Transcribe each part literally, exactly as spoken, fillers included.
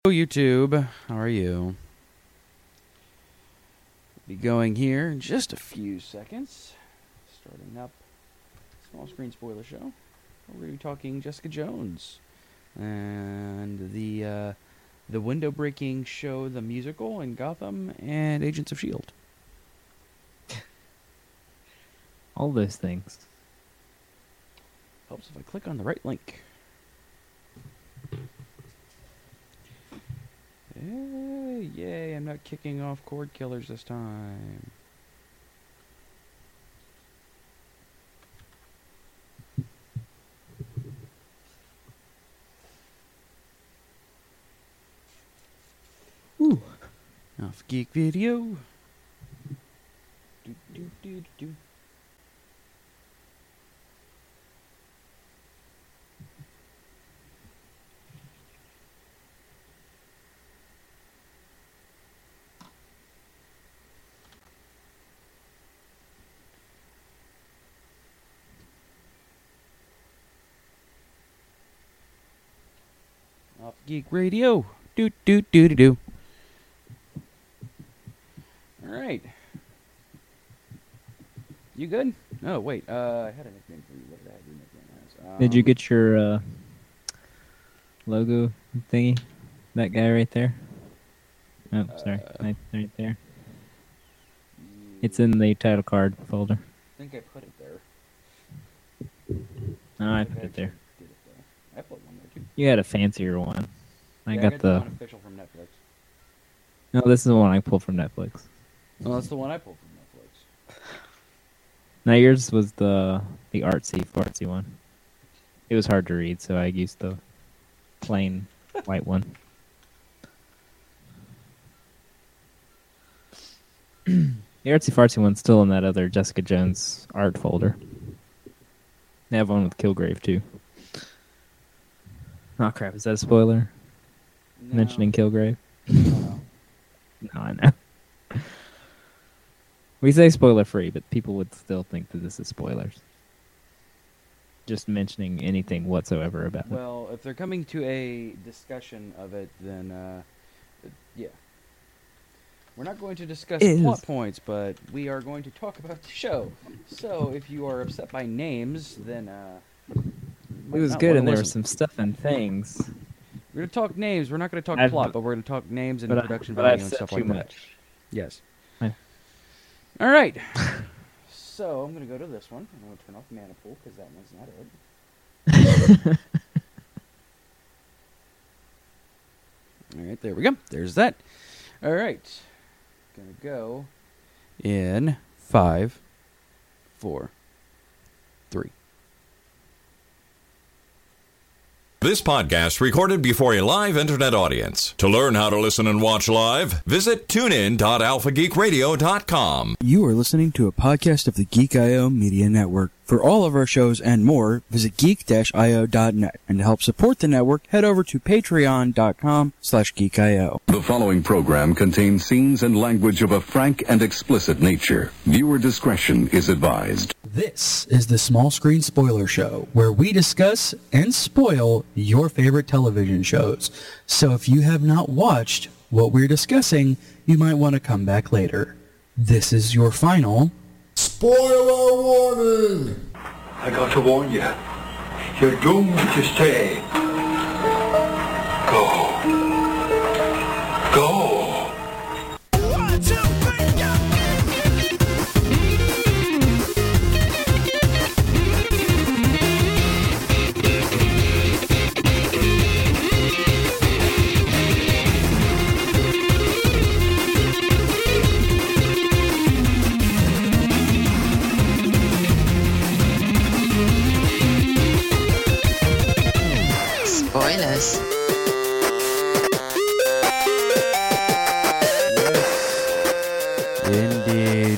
Hello YouTube, how are you? Be going here in just a few seconds. Starting up Small Screen Spoiler Show. We're going to be talking Jessica Jones and the uh, the window breaking show, The Musical, in Gotham, and Agents of S H I E L D. All those things. Helps if I click on the right link. Yay, yay, I'm not kicking off cord killers this time. Ooh. Off Geek Video. Do, do, do, do. Off Geek Radio. Do do do do do. All right. You good? Oh wait. Uh, I had a nickname for you. What did I have your nickname as? Um, Did you get your uh, logo thingy? That guy right there? Oh, sorry. Uh, Right, right there. It's in the title card folder. I think I put it there. No, I think put it actually there. did it there. I put one there too. You had a fancier one. I Yeah, got I got the... one official from Netflix. No, this is the one I pulled from Netflix. Well, that's the one I pulled from Netflix. Now yours was the the artsy fartsy one. It was hard to read, so I used the plain white one. The artsy fartsy one's still in that other Jessica Jones art folder. They have one with Kilgrave too. Oh crap, is that a spoiler? No. Mentioning Kilgrave? No. No, I know. We say spoiler free, but people would still think that this is spoilers. Just mentioning anything whatsoever about it. Well, if they're coming to a discussion of it, then uh, yeah. We're not going to discuss Is. plot points, but we are going to talk about the show. So if you are upset by names, then uh, you It might was not good, wanna and there was listen. some stuff and things. We're going to talk names. We're not going to talk I've- plot, but we're going to talk names and But, I, production but value I've and said stuff too like that. much. Yes. I- All right. So I'm going to go to this one. I'm going to turn off Mana Pool because that one's not it. All right, there we go. There's that. All right. Gonna go in five, four, three. This podcast recorded before a live internet audience. To learn how to listen and watch live, visit tune in dot alpha geek radio dot com. You are listening to a podcast of the Geek I O Media Network. For all of our shows and more, visit geek dash I O dot net. And to help support the network, head over to patreon dot com slash geek I O. The following program contains scenes and language of a frank and explicit nature. Viewer discretion is advised. This is the Small Screen Spoiler Show, where we discuss and spoil your favorite television shows. So if you have not watched what we're discussing, you might want to come back later. This is your final... Spoiler warning! I got to warn you. You're doomed to stay. Go. Go. Spoilers. Indeed.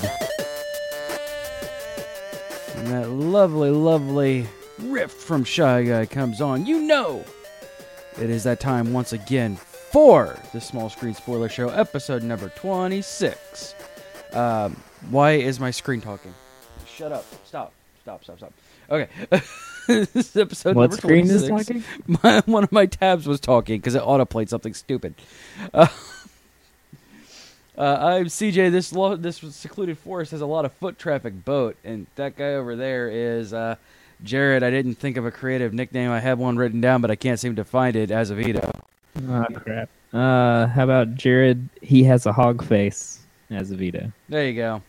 And that lovely, lovely riff from Shy Guy comes on. You know, it is that time once again for the Small Screen Spoiler Show, episode number twenty-six. Um, why is my screen talking? Shut up. Stop. Stop, stop, stop. Okay. this is episode What number screen is twenty-six. talking? My, one of my tabs was talking because it autoplayed something stupid. Uh, uh, I'm C J. This lo- this secluded forest has a lot of foot traffic boat, and that guy over there is uh, Jared. I didn't think of a creative nickname. I have one written down, but I can't seem to find it. Azevedo. Oh, crap. Uh, how about Jared? He has a hog face as a Vito. There you go.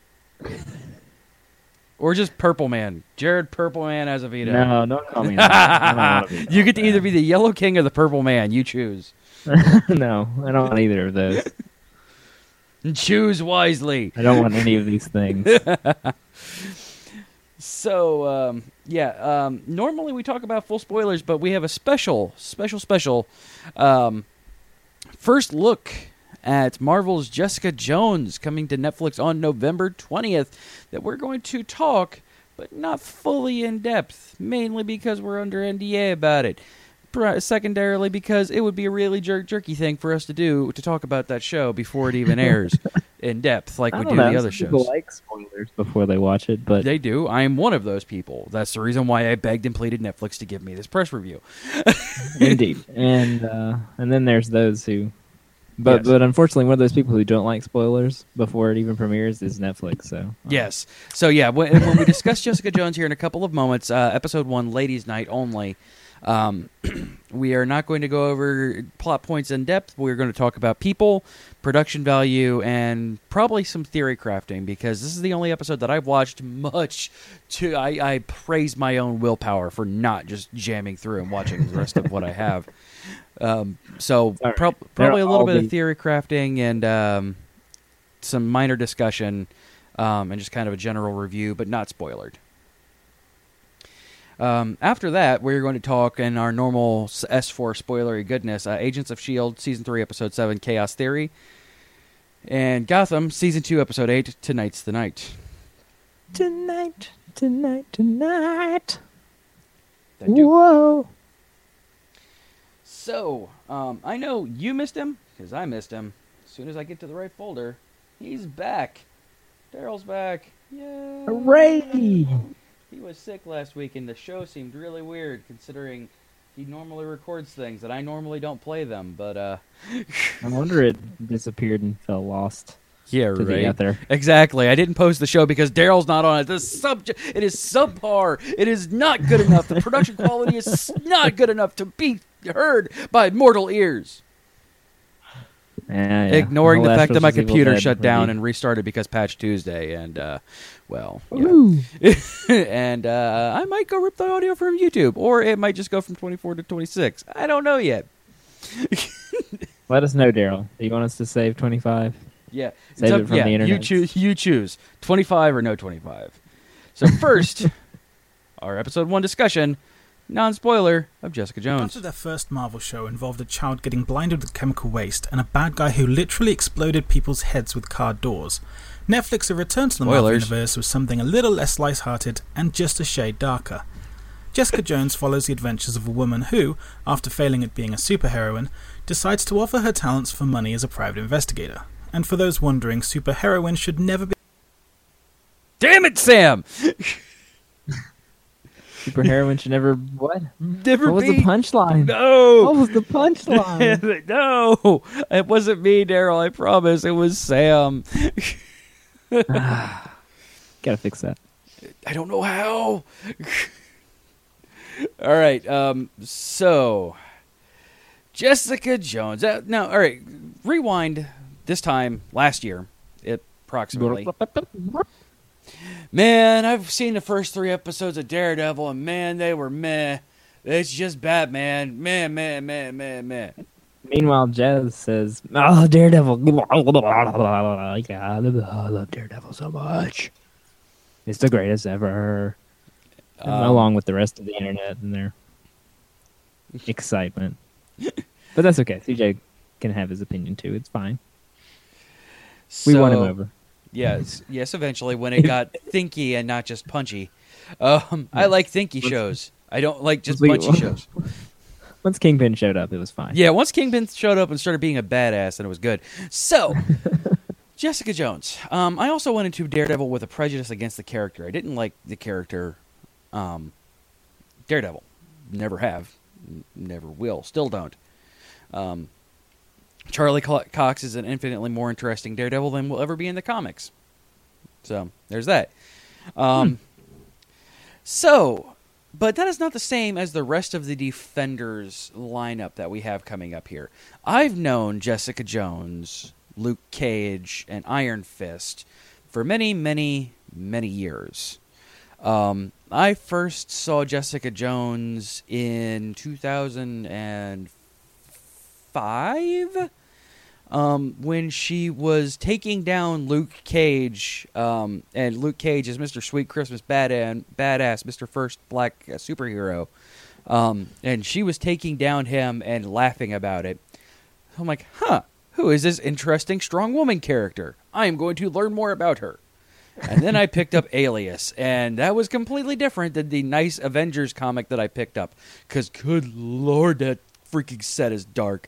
Or just Purple Man. Jared Purple Man Azevedo. No, don't call me that. I don't wanna be You get to that. either be the Yellow King or the Purple Man. You choose. No, I don't want either of those. And choose wisely. I don't want any of these things. So, um, yeah, um, normally we talk about full spoilers, but we have a special, special, special um, first look at Marvel's Jessica Jones coming to Netflix on November twentieth that we're going to talk, but not fully in depth, mainly because we're under N D A about it. Pri- Secondarily, because it would be a really jerk jerky thing for us to do to talk about that show before it even airs in depth, like I we don't do know, the other some people shows. like spoilers before they watch it, but They do. I am one of those people. That's the reason why I begged and pleaded Netflix to give me this press review. indeed. And uh, and then there's those who, but Yes. but unfortunately, one of those people who don't like spoilers before it even premieres is Netflix. So uh, Yes. So yeah, when, when we discuss Jessica Jones here in a couple of moments, uh, episode one, Ladies' Night only. Um, we are not going to go over plot points in depth. We're going to talk about people, production value, and probably some theory crafting, because this is the only episode that I've watched much to I, I praise my own willpower for not just jamming through and watching the rest of what I have. Um, so All right. prob- probably a They're little all bit the- of theory crafting and um, some minor discussion, um, and just kind of a general review, but not spoilered. Um, after that, we're going to talk in our normal S four spoilery goodness, uh, Agents of S H I E L D, Season three, Episode seven, Chaos Theory, and Gotham, Season two, Episode eight, Tonight's the Night. tonight, tonight, tonight. That do- Whoa! So, um, I know you missed him, because I missed him. As soon as I get to the right folder, he's back. Daryl's back. Yay! Hooray! He was sick last week, and the show seemed really weird, considering he normally records things, and I normally don't play them, but, uh... I wonder it disappeared and fell lost. yeah, to the ether. Exactly. I didn't post the show because Daryl's not on it. The subject, it is subpar. It is not good enough. The production quality is not good enough to be heard by mortal ears. Yeah, yeah. Ignoring the Last fact that my Resident Evil computer Dead shut down review. and restarted because Patch Tuesday, and, uh, well, yeah. Woo! and uh, I might go rip the audio from YouTube, or it might just go from twenty-four to twenty-six. I don't know yet. Let us know, Daryl. Do you want us to save twenty-five? Yeah, it's Save up- it from yeah, the You internet. choose. You choose twenty-five or no twenty-five. So first, our episode one discussion, non-spoiler of Jessica Jones. After their first Marvel show involved a child getting blinded with chemical waste and a bad guy who literally exploded people's heads with car doors, Netflix have returned to the Marvel Spoilers. universe with something a little less light-hearted and just a shade darker. Jessica Jones follows the adventures of a woman who, after failing at being a superheroine, decides to offer her talents for money as a private investigator. And for those wondering, superheroines should never be... Damn it, Sam! Superheroine should never. What? Never What was be. the punchline? No. What was the punchline? no, it wasn't me, Daryl. I promise. It was Sam. Gotta fix that. I don't know how. All right. Um. So, Jessica Jones. Uh, no. All right. Rewind. This time last year, it approximately. Man, I've seen the first three episodes of Daredevil, and man, they were meh. It's just Batman. Meh, meh, meh, meh, meh. Meanwhile, Jazz says, "Oh, Daredevil! I love Daredevil so much. It's the greatest ever." Um, Along with the rest of the internet and their excitement, but that's okay. C J can have his opinion too. It's fine. We won him so- over. Yes, yes. Eventually, when it got thinky and not just punchy, um, I like thinky shows. I don't like just We- punchy shows. Once Kingpin showed up, it was fine. Yeah, once Kingpin showed up and started being a badass, then it was good. So, Jessica Jones. Um, I also went into Daredevil with a prejudice against the character. I didn't like the character um, Daredevil. Never have. N- never will. Still don't. Um, Charlie Co- Cox is an infinitely more interesting Daredevil than will ever be in the comics. So, there's that. Um, hmm. So, but that is not the same as the rest of the Defenders lineup that we have coming up here. I've known Jessica Jones, Luke Cage, and Iron Fist for many, many, many years. Um, I first saw Jessica Jones in two thousand five um, when she was taking down Luke Cage, um, and Luke Cage is Mister Sweet Christmas Badass, badass Mister First Black uh, Superhero, um, and she was taking down him and laughing about it. I'm like, huh, who is this interesting strong woman character? I am going to learn more about her. And then I picked up Alias, and that was completely different than the nice Avengers comic that I picked up. Because, good lord, that freaking set is dark.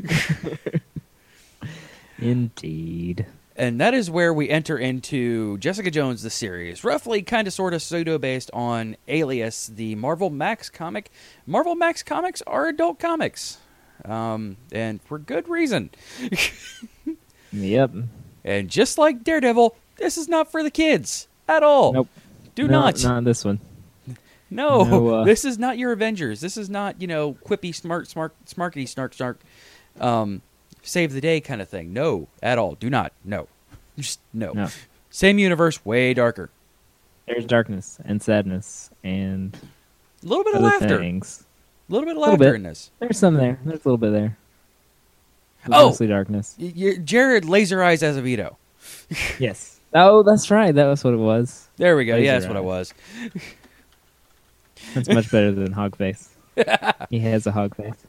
Indeed. And that is where we enter into Jessica Jones, the series. Roughly, kind of, sort of, pseudo-based on Alias, the Marvel Max comic. Marvel Max comics are adult comics. Um, and for good reason. Yep. And just like Daredevil, this is not for the kids at all. Nope. Do no, not. Not this one. No, no uh... this is not your Avengers. This is not, you know, quippy, smart, smart, smarkety, snark, snark, um, save the day kind of thing. No, at all. Do not. No. Just no. no. Same universe, way darker. There's darkness and sadness and a little bit of laughter. Things. A little bit of little laughter bit. in this. There's some there. There's a little bit there. There's oh, mostly darkness. Y- y- Jared Laser Eyes Azevedo. Yes. Oh, that's right. That was what it was. There we go. Laser yeah, that's eyes. what it was. That's much better than hog face. He has a hog face.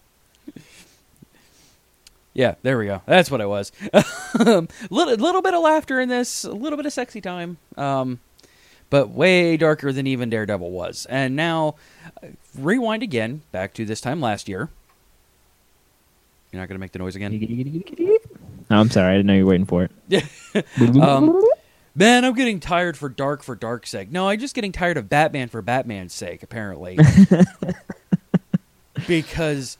Yeah, there we go. That's what it was. little, little bit of laughter in this, a little bit of sexy time, um, but way darker than even Daredevil was. And now, uh, rewind again, back to this time last year. You're not going to make the noise again? Oh, I'm sorry. I didn't know you were waiting for it. um, man, I'm getting tired for dark for dark's sake. No, I'm just getting tired of Batman for Batman's sake, apparently. Because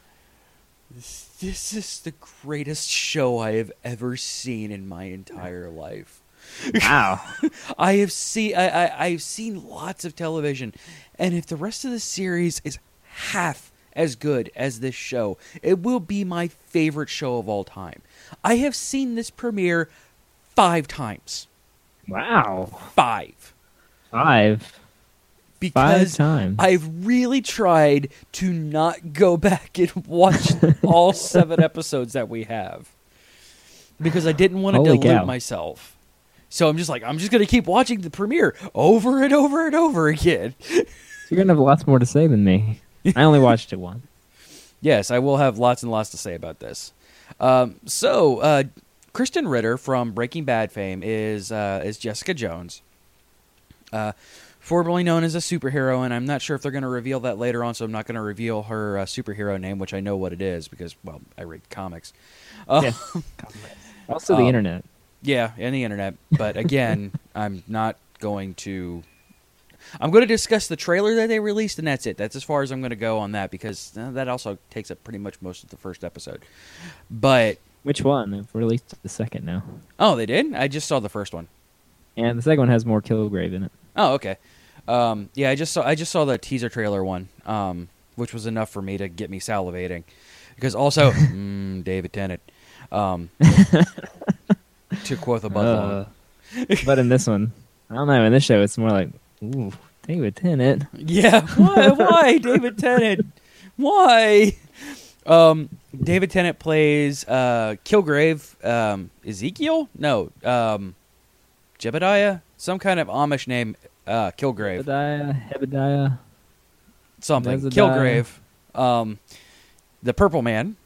this is the greatest show I have ever seen in my entire life. Wow. I have seen I, I, I've seen lots of television, and if the rest of the series is half as good as this show, it will be my favorite show of all time. I have seen this premiere five times. Wow. Five. Five. Because Five times. I've really tried to not go back and watch all seven episodes that we have. Because I didn't want to Holy dilute cow. myself. So I'm just like, I'm just going to keep watching the premiere over and over and over again. You're going to have lots more to say than me. I only watched it once. Yes, I will have lots and lots to say about this. Um, so, uh, Kristen Ritter from Breaking Bad fame is uh, is Jessica Jones, uh, formerly known as a superhero, and I'm not sure if they're going to reveal that later on, so I'm not going to reveal her uh, superhero name, which I know what it is because, well, I read comics. Uh, Yeah. Also the um, internet. Yeah, and the internet. But again, I'm not going to... I'm going to discuss the trailer that they released, and that's it. That's as far as I'm going to go on that, because uh, that also takes up pretty much most of the first episode. But... Which one? They've released the second now. Oh, they did? I just saw the first one. And the second one has more Kilgrave in it. Oh, okay. Um, yeah, I just saw I just saw the teaser trailer one, um, which was enough for me to get me salivating. Because also, mm, David Tennant, um, to quote the Bud Uh, but in this one, I don't know. In this show, it's more like, ooh, David Tennant. Yeah, why? Why David Tennant? Why? Um, David Tennant plays uh, Kilgrave. Um, Ezekiel? No. Um, Jebediah? Some kind of Amish name. Uh, Kilgrave. Hebediah, Hebediah. Something. Nezadiah. Kilgrave. Um, the Purple Man.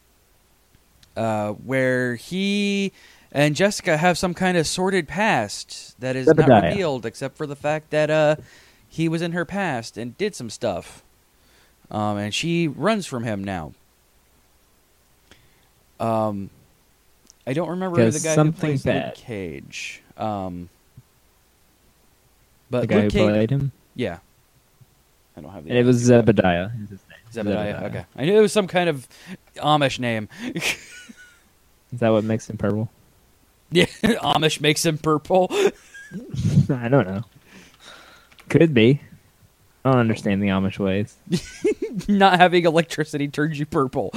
Uh, where he and Jessica have some kind of sordid past that is Zebediah. not revealed, except for the fact that uh, he was in her past and did some stuff. Um, and she runs from him now. Um, I don't remember who the guy who plays bad. Luke Cage. Um, but The guy Luke who Cage, played him? yeah. I don't have the. And it was Zebediah. is his name. Zebediah. Okay, I knew it was some kind of Amish name. Is that what makes him purple? Yeah, Amish makes him purple. I don't know. Could be. I don't understand the Amish ways. Not having electricity turns you purple.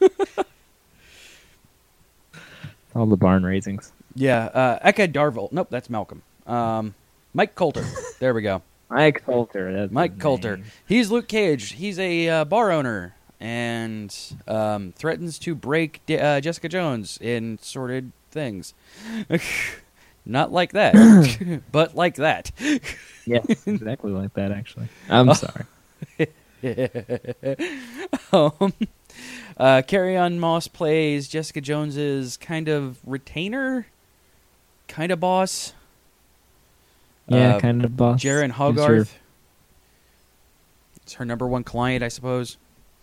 All the barn raisings. Yeah, uh, Eka Darville. Nope, that's Malcolm. Um, Mike Coulter. There we go. Mike Coulter. That's Mike his Coulter. name. He's Luke Cage. He's a uh, bar owner and um, threatens to break De- uh, Jessica Jones in sordid things. Not like that, but like that. Yes, exactly like that, actually. I'm sorry. um, uh, Carrie-Ann Moss plays Jessica Jones's kind of retainer, kind of boss. Yeah, Uh, kind of boss. Jaren Who's Hogarth. your- It's her number one client, I suppose.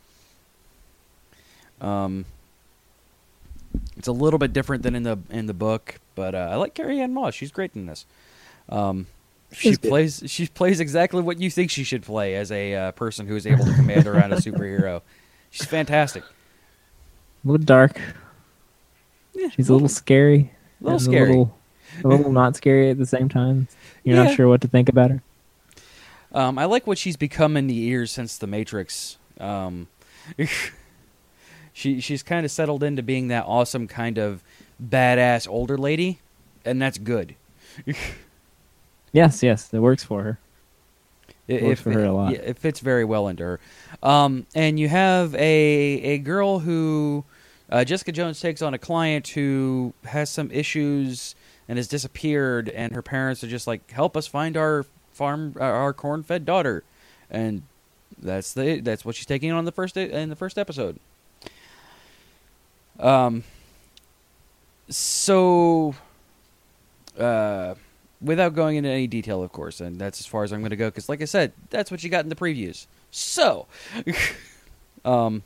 Um, it's a little bit different than in the in the book, but uh, I like Carrie-Ann Moss. She's great in this. Um, she She's good. plays she plays exactly what you think she should play as a uh, person who is able to command around a superhero. She's fantastic. A little dark. Yeah, She's a little scary. a little and scary. A little, a little not scary at the same time. You're Yeah. not sure what to think about her. Um, I like what she's become in the years since The Matrix. Um, she she's kind of settled into being that awesome kind of badass older lady, and that's good. Yes, yes, it works for her. It works for her a lot. Yeah, it fits very well into her. Um, and you have a a girl who uh, Jessica Jones takes on a client who has some issues and has disappeared, and her parents are just like, "Help us find our farm, uh, our corn-fed daughter," and that's the that's what she's taking on the first in the first episode. Um. So, uh, without going into any detail, of course, and that's as far as I'm going to go, because, like I said, that's what you got in the previews. So, um,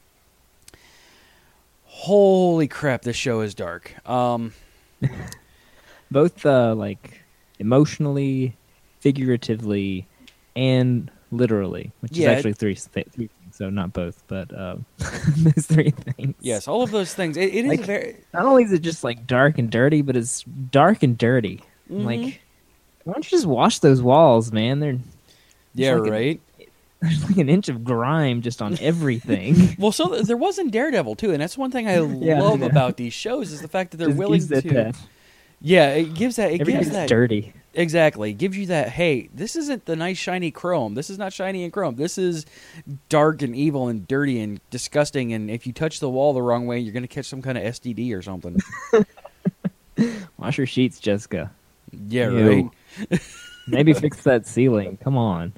holy crap, this show is dark. Um, Both, uh, like, emotionally, figuratively, and literally, which Yeah, is actually three, th- three things, so not both, but um, those three things. yes, all of those things. It, it is Like, very. Not only is it just, like, dark and dirty, but it's dark and dirty. Mhm. Like, why don't you just wash those walls, man? They're Yeah, like a- right. there's like an inch of grime just on everything. Well, so th- there was in Daredevil too, and that's one thing I Yeah, love yeah. about these shows is the fact that they're Just willing gives that, to. uh, Yeah, it gives that. It gives everything's that. dirty. Exactly. It gives you that, hey, this isn't the nice shiny chrome. This is not shiny and chrome. This is dark and evil and dirty and disgusting, and if you touch the wall the wrong way, you're going to catch some kind of S T D or something. Wash your sheets, Jessica. Yeah, Ew. right. Maybe fix that ceiling. Come on.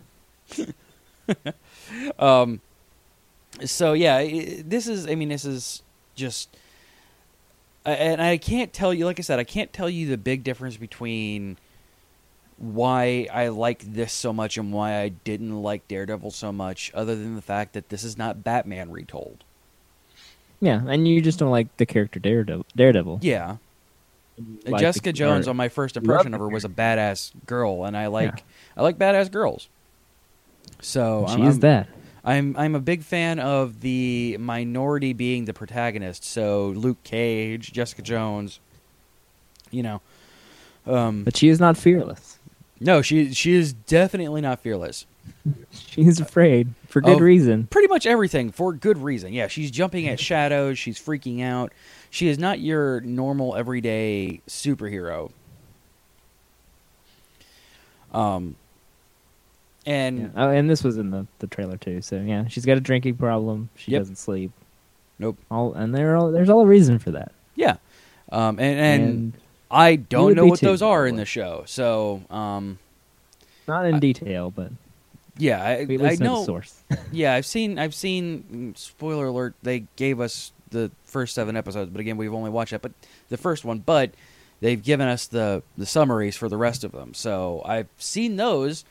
Um, so, yeah, i this is, I mean, this is just, I- and I can't tell you, like I said, I can't tell you the big difference between why I like this so much and why I didn't like Daredevil so much, other than the fact that this is not Batman retold. Yeah, and you just don't like the character Daredevil. Daredevil. Yeah. You like Jessica the- Jones, or- on my first love impression the of her, was a badass girl, and I like Yeah. I like badass girls. So She I'm, is I'm, that. I'm I'm a big fan of the minority being the protagonist. So Luke Cage, Jessica Jones, you know. Um, But she is not fearless. no, she she is definitely not fearless. She is afraid for good Of- reason. Pretty much everything for good reason. Yeah, she's jumping at shadows. She's freaking out. She is not your normal everyday superhero. Um, and Yeah. Oh, and this was in the, the trailer too. So yeah, she's got a drinking problem. She Yep. doesn't sleep. Nope. All and there all, there's all a reason for that. yeah, um, and, and And I you don't would know be what too, those are in probably. the show. So um, not in detail, but yeah, I, we I listen to know. the source. Yeah, I've seen. I've seen. mm, Spoiler alert! They gave us the first seven episodes, but again, we've only watched that. But the first one, but they've given us the the summaries for the rest of them. So I've seen those.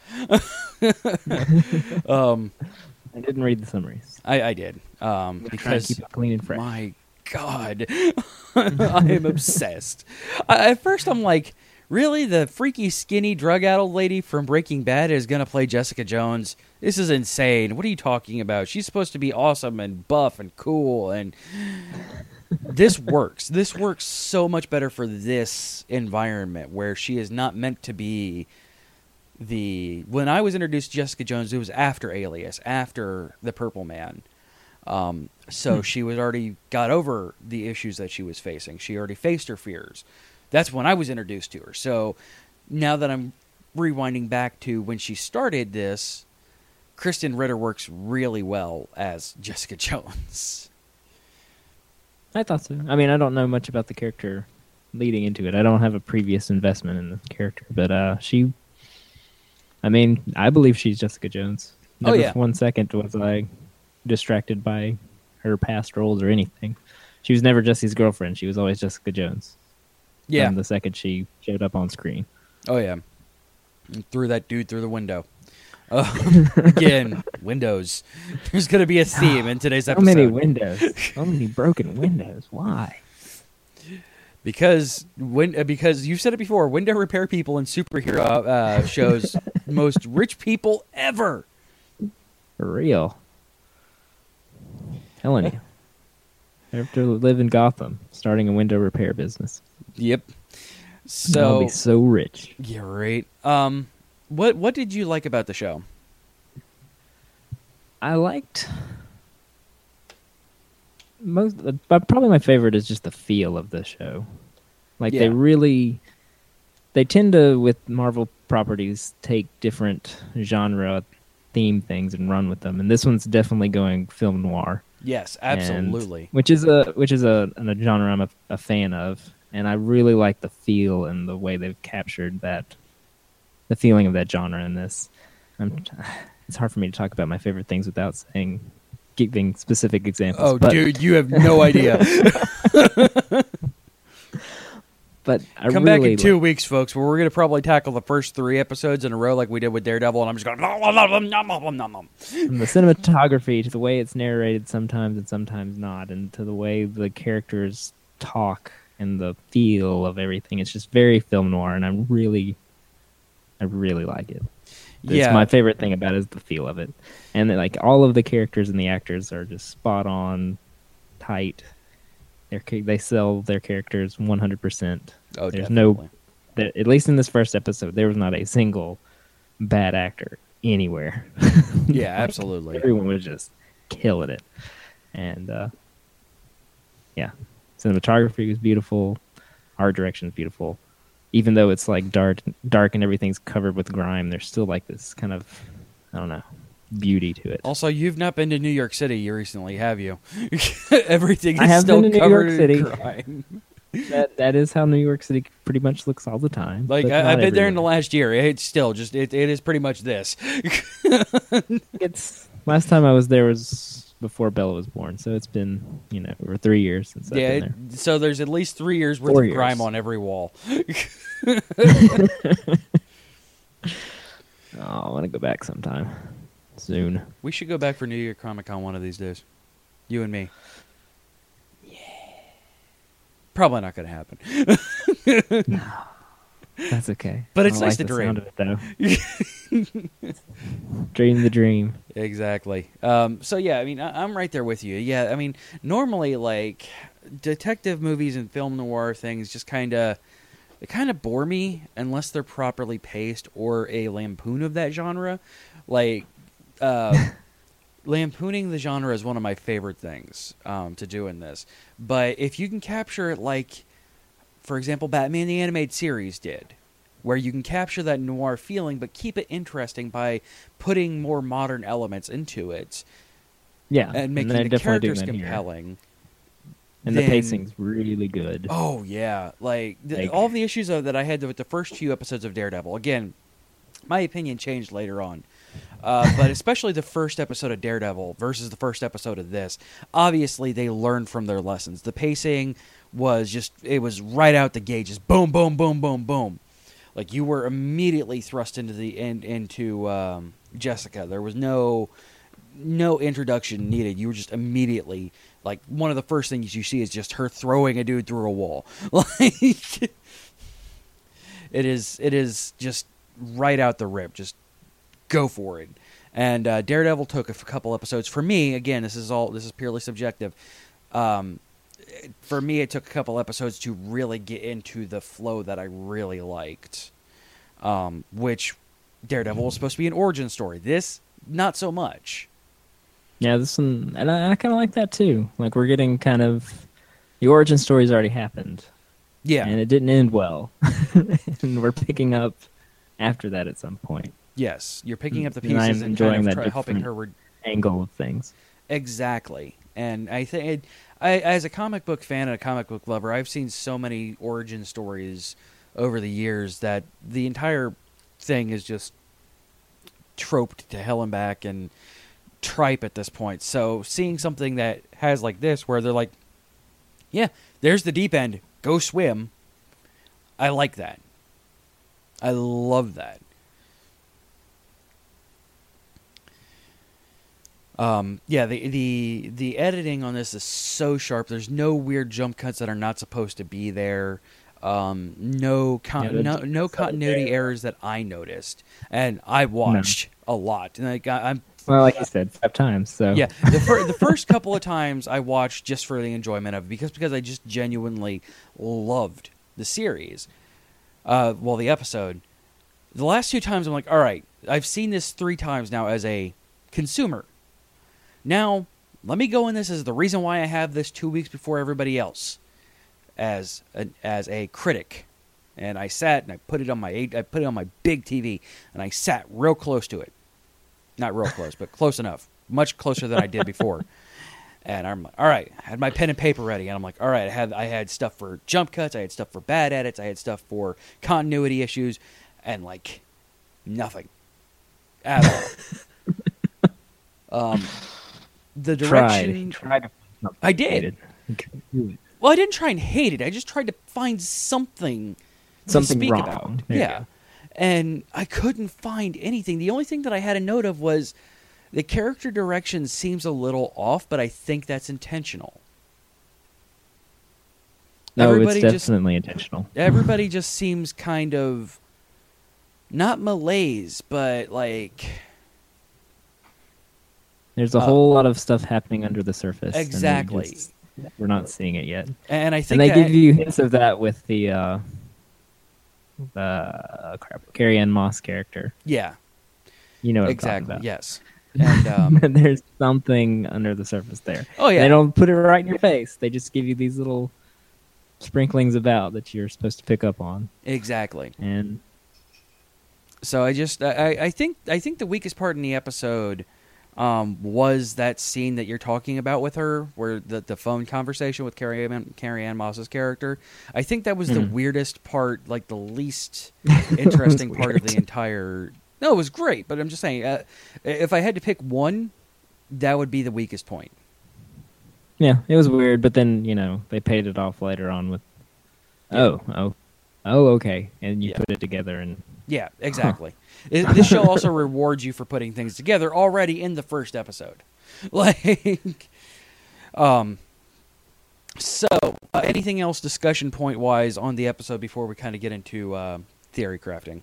um, I didn't read the summaries. I, I did um, I'm trying because to keep it clean and fresh. my God, I am obsessed. I, at first, I'm like, Really? The freaky, skinny, drug-addled lady from Breaking Bad is going to play Jessica Jones? This is insane. What are you talking about? She's supposed to be awesome and buff and cool, and this works. This works so much better for this environment where she is not meant to be the... When I was introduced to Jessica Jones, it was after Alias, after The Purple Man. Um, so hmm. she was already got over the issues that she was facing. She already faced her fears. That's when I was introduced to her. So now that I'm rewinding back to when she started this, Kristen Ritter works really well as Jessica Jones. I thought so. I mean, I don't know much about the character leading into it. I don't have a previous investment in the character, but uh, she, I mean, I believe she's Jessica Jones. Never oh, yeah. for one second was I distracted by her past roles or anything. She was never Jesse's girlfriend. She was always Jessica Jones. Yeah. From the second she showed up on screen. Oh, yeah. And threw that dude through the window. Uh, again, windows. There's going to be a theme in today's episode. So many windows. So many broken windows. Why? Because when, uh, because you've said it before, window repair people in superhero uh, shows, most rich people ever. For real. Telling you. I have to live in Gotham, starting a window repair business. Yep. So I'll be so rich. Yeah, right. Um, what what did you like about the show? I liked most. But probably my favorite is just the feel of the show. Like Yeah. they really, they tend to with Marvel properties take different genre theme things and run with them, and this one's definitely going film noir. Yes, absolutely. And, which is a which is a, a genre I'm a, a fan of. And I really like the feel and the way they've captured that, the feeling of that genre in this. I'm, it's hard for me to talk about my favorite things without saying, giving specific examples. Oh, but, dude, you have no idea. But I Come really back in two like, weeks, folks, where we're going to probably tackle the first three episodes in a row like we did with Daredevil, and I'm just going... From the cinematography to the way it's narrated sometimes and sometimes not, and to the way the characters talk and the feel of everything. It's just very film noir, and I really, I really like it. It's Yeah. my favorite thing about it is the feel of it. And like all of the characters and the actors are just spot on, tight. They're, they sell their characters one hundred percent. Oh, There's definitely. no, at least in this first episode, there was not a single bad actor anywhere. Yeah, Like, absolutely. Everyone was just killing it. And, uh, yeah. Cinematography was beautiful. Art direction is beautiful. Even though it's like dark, dark and everything's covered with grime, there's still like this kind of, I don't know, beauty to it. Also, you've not been to New York City recently, have you? Everything is I have still been to New covered York City. in grime. That that is how New York City pretty much looks all the time. Like, but I, not I've been there in the everywhere. last year. It's still just, it, it is pretty much this. It's last time I was there was before Bella was born, so it's been you know over three years since Yeah, I've it, been so there's at least three years worth Four of years. grime on every wall. there. Oh, I want to go back sometime soon. We should go back for New York Comic Con one of these days. You and me. Yeah. Probably not going to happen. That's okay. But it's I nice like to the dream. sound of it, though. Dream the dream. Exactly. Um, so, yeah, I mean, I, I'm right there with you. Yeah, I mean, normally, like, detective movies and film noir things just kind of... They kind of bore me unless they're properly paced or a lampoon of that genre. Like, uh, lampooning the genre is one of my favorite things um, to do in this. But if you can capture it like, for example, Batman the Animated Series did, where you can capture that noir feeling but keep it interesting by putting more modern elements into it Yeah, and making they're the definitely doing characters that here. compelling. And then- the pacing's really good. Oh, yeah. Like, the, Like- all the issues of, that I had with the first few episodes of Daredevil. Again, my opinion changed later on. Uh, but especially the first episode of Daredevil versus the first episode of this. Obviously, they learned from their lessons. The pacing was just, it was right out the gate. Just boom, boom, boom, boom, boom. Like, you were immediately thrust into the in, into um, Jessica. There was no no introduction needed. You were just immediately... Like, one of the first things you see is just her throwing a dude through a wall. Like, It is it is just right out the rip. Just go for it. And uh, Daredevil took a f- couple episodes. For me, again, this is all this is purely subjective. Um, for me, it took a couple episodes to really get into the flow that I really liked. Um, which Daredevil was supposed to be an origin story. This, not so much. Yeah, this one, and I, I kind of like that too. Like, we're getting kind of the origin story's already happened. Yeah, and it didn't end well, and we're picking up after that at some point. Yes, you're picking up the And I'm pieces and, enjoying kind of that try, helping her. different Re- angle of things. Exactly, and I think, I, as a comic book fan and a comic book lover, I've seen so many origin stories over the years that the entire thing is just troped to hell and back and tripe at this point. So seeing something that has like this, where they're like, yeah, there's the deep end, go swim, I like that. I love that. Um, yeah, the, the the editing on this is so sharp. There's no weird jump cuts that are not supposed to be there. Um, no con- Yeah, no, no so continuity there. errors that I noticed, and I watched no. a lot. And like I, I'm well, like you said, five times. So yeah, the, fir- the first couple of times I watched just for the enjoyment of it, because because I just genuinely loved the series. Uh, well, the episode. The last two times I'm like, all right, I've seen this three times now as a consumer. Now, let me go in this as the reason why I have this two weeks before everybody else, as a, as a critic, and I sat and I put it on my I put it on my big T V, and I sat real close to it, not real close, but close enough, much closer than I did before. And I'm like, all right, I had my pen and paper ready, and I'm like, all right, I had I had stuff for jump cuts, I had stuff for bad edits, I had stuff for continuity issues, and like nothing at all. um. The direction. Tried, tried to I did. Well, I didn't try and hate it. I just tried to find something, something to speak wrong. about. There yeah, and I couldn't find anything. The only thing that I had a note of was the character direction seems a little off, but I think that's intentional. No, everybody it's just, definitely intentional. Everybody just seems kind of not malaise, but like. There's a uh, whole lot of stuff happening under the surface. Exactly. And just, we're not seeing it yet. And I think and they that, give you hints of that with the uh, the uh, crap, Carrie Ann Moss character. Yeah. You know what exactly. I'm talking about. Yes. And um, there's something under the surface there. Oh yeah. They don't put it right in your face. They just give you these little sprinklings about that you're supposed to pick up on. Exactly. And so I just I, I think I think the weakest part in the episode Um, was that scene that you're talking about with her, where the the phone conversation with Carrie Ann, Carrie Ann Moss's character. I think that was mm. the weirdest part, like the least interesting part of the entire. No, it was great, but I'm just saying, uh, if I had to pick one, that would be the weakest point. Yeah, it was weird, but then you know they paid it off later on with, yeah. oh, oh, oh, okay, and you yeah. put it together and. Yeah, exactly. Huh. This show also rewards you for putting things together already in the first episode. Like, um, so uh, anything else discussion point wise on the episode before we kind of get into uh, theory crafting?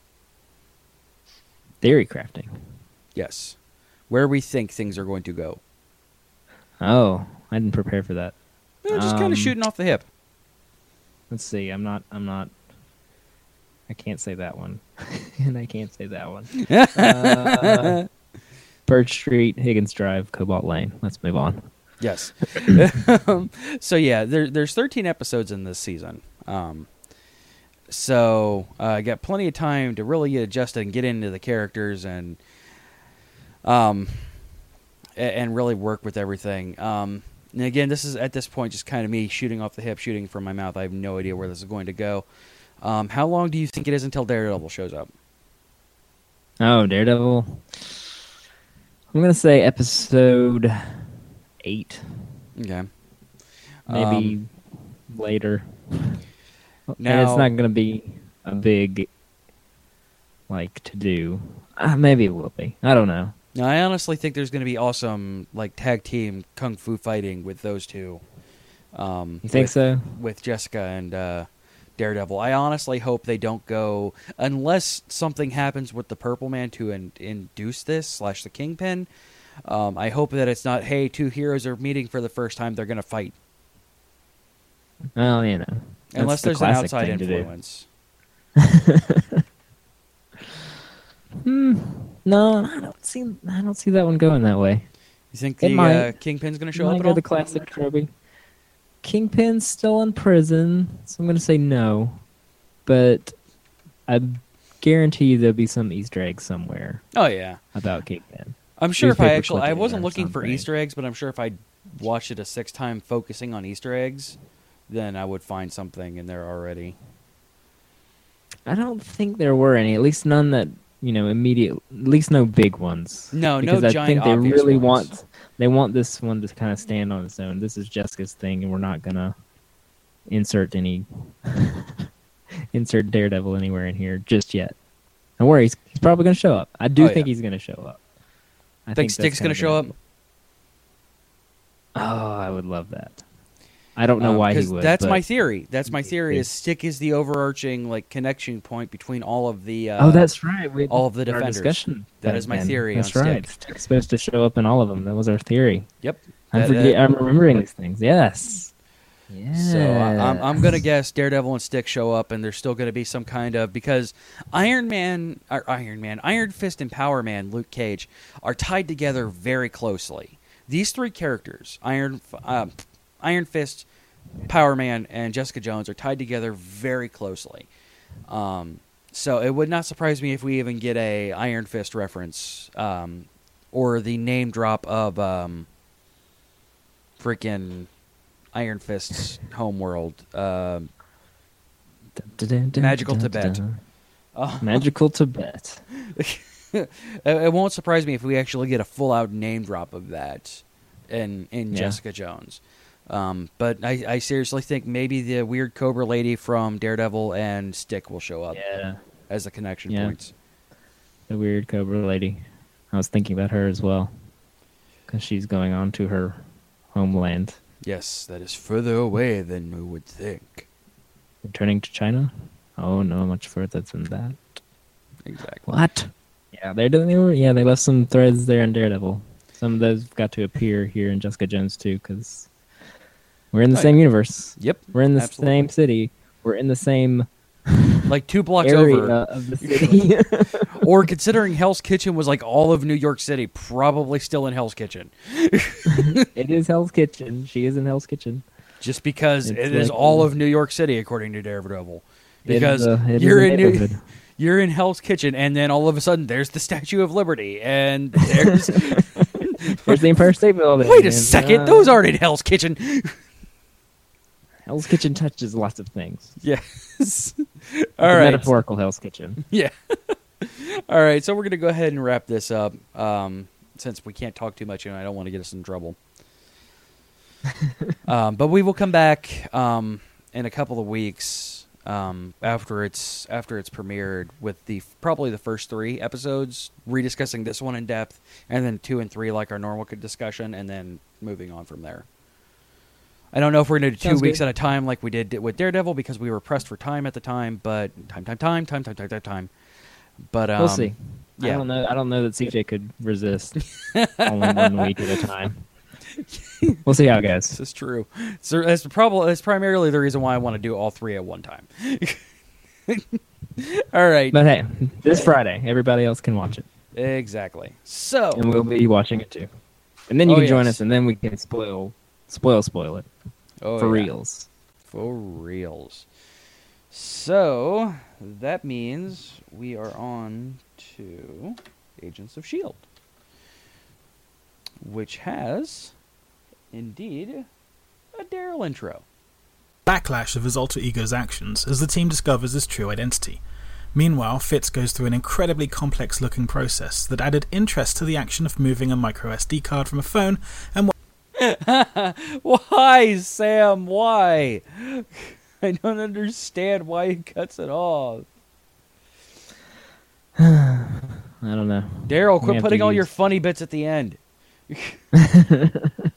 Theory crafting. Yes, where we think things are going to go. Oh, I didn't prepare for that. Well, just um, kind of shooting off the hip. Let's see. I'm not. I'm not. I can't say that one, and I can't say that one. uh, Birch Street, Higgins Drive, Cobalt Lane. Let's move on. Yes. um, so yeah, there, there's thirteen episodes in this season. Um, so I uh, got plenty of time to really get adjusted and get into the characters and um and really work with everything. Um, and again, this is at this point just kind of me shooting off the hip, shooting from my mouth. I have no idea where this is going to go. Um, how long do you think it is until Daredevil shows up? Oh, Daredevil. I'm going to say episode eight. Okay. Maybe um, later. Now, and it's not going to be a big, like, to-do. Uh, maybe it will be. I don't know. Now, I honestly think there's going to be awesome, like, tag team kung fu fighting with those two. Um, you think with, so? With Jessica and... Uh, Daredevil. I honestly hope they don't go, unless something happens with the Purple Man to in, induce this, slash the Kingpin. Um, I hope that it's not, hey, two heroes are meeting for the first time, they're going to fight. Well, you know. Unless the there's an classic outside thing to do. influence. Hmm. No, I don't see. I don't see that one going that way. You think It the might. uh, Kingpin's going to show Might up at go all? the classic trophy. Kingpin's still in prison, so I'm going to say no. But I guarantee you there'll be some Easter egg somewhere Oh, yeah. about Kingpin. I'm sure if I Newspaper actually, I clipping wasn't or looking for something. Easter eggs, but I'm sure if I watched it a sixth time focusing on Easter eggs, then I would find something in there already. I don't think there were any. At least none that you know immediate. At least no big ones. No, no because I giant think they obvious really ones. want. They want this one to kind of stand on its own. This is Jessica's thing, and we're not gonna insert any insert Daredevil anywhere in here just yet. Don't worry, he's, he's probably gonna show up. I do Oh, think yeah. he's gonna show up. I Think that's Stick's kinda gonna show up? Oh, I would love that. I don't know Um, why he 'cause would. That's but my theory. That's my theory. Is it's- Stick is the overarching like connection point between all of the. Uh, Oh, that's right. We, all of the our defenders. discussion That back is my then. theory That's on right. Stick. Stick's supposed to show up in all of them. That was our theory. Yep. I That- forget. that- I'm remembering these things. Yes. Yeah. So I, I'm, I'm gonna guess Daredevil and Stick show up, and there's still gonna be some kind of because Iron Man, or Iron Man, Iron Fist, and Power Man, Luke Cage, are tied together very closely. These three characters, Iron, uh, Iron Fist, Power Man, and Jessica Jones, are tied together very closely. Um, so it would not surprise me if we even get a Iron Fist reference, um, or the name drop of um, freaking Iron Fist's homeworld. Um, Magical Tibet. Uh, Magical Tibet. it it won't surprise me if we actually get a full-out name drop of that in in Yeah. Jessica Jones. Um, but I, I seriously think maybe the weird Cobra lady from Daredevil and Stick will show up Yeah. as the connection Yeah. points. The weird Cobra lady. I was thinking about her as well. Because she's going on to her homeland. Yes, that is further away than we would think. Returning to China? Oh, no, much further than that. Exactly. What? Yeah, they're doing. They were, yeah, they left some threads there in Daredevil. Some of those got to appear here in Jessica Jones too, because we're in the Oh, same yeah. universe. Yep. We're in the absolutely. same city. We're in the same Like two blocks area over. of the city. Or considering Hell's Kitchen was like all of New York City, probably still in Hell's Kitchen. It is Hell's Kitchen. She is in Hell's Kitchen. Just because It's it is like- all of New York City, according to Daredevil. It is Because a- it is you're a in New, neighborhood. you're in Hell's Kitchen, and then all of a sudden there's the Statue of Liberty, and there's There's the Empire State Building. wait a and, second, uh, those aren't in Hell's Kitchen. Hell's Kitchen touches lots of things. Yes. The all right. Metaphorical Hell's Kitchen. Yeah. All right, so we're gonna go ahead and wrap this up. Um, since we can't talk too much, and I don't want to get us in trouble. um, but we will come back um, in a couple of weeks um, after it's after it's premiered with the probably the first three episodes, rediscussing this one in depth, and then two and three like our normal discussion, and then moving on from there. I don't know if we're going to do two Sounds weeks good. at a time like we did with Daredevil because we were pressed for time at the time, but time, time, time, time, time, time, time, time. But um, We'll see. I yeah. don't know. I don't know that C J could resist only one week at a time. We'll see how it goes. This is true. So that's probably that's primarily the reason why I want to do all three at one time. All right, But hey, this Friday, everybody else can watch it, exactly. So and we'll be watching it too. And then you Oh, can join yes. us, and then we can spoil, spoil, spoil it oh, for yeah. reals. For reals. So that means we are on to Agents of S H I E L D, which has indeed a Daryl intro. Backlash of his alter ego's actions as the team discovers his true identity. Meanwhile, Fitz goes through an incredibly complex-looking process that added interest to the action of moving a micro S D card from a phone and Why, Sam? Why? I don't understand why he cuts it off. I don't know. Daryl, We quit have putting to all your use- funny bits at the end.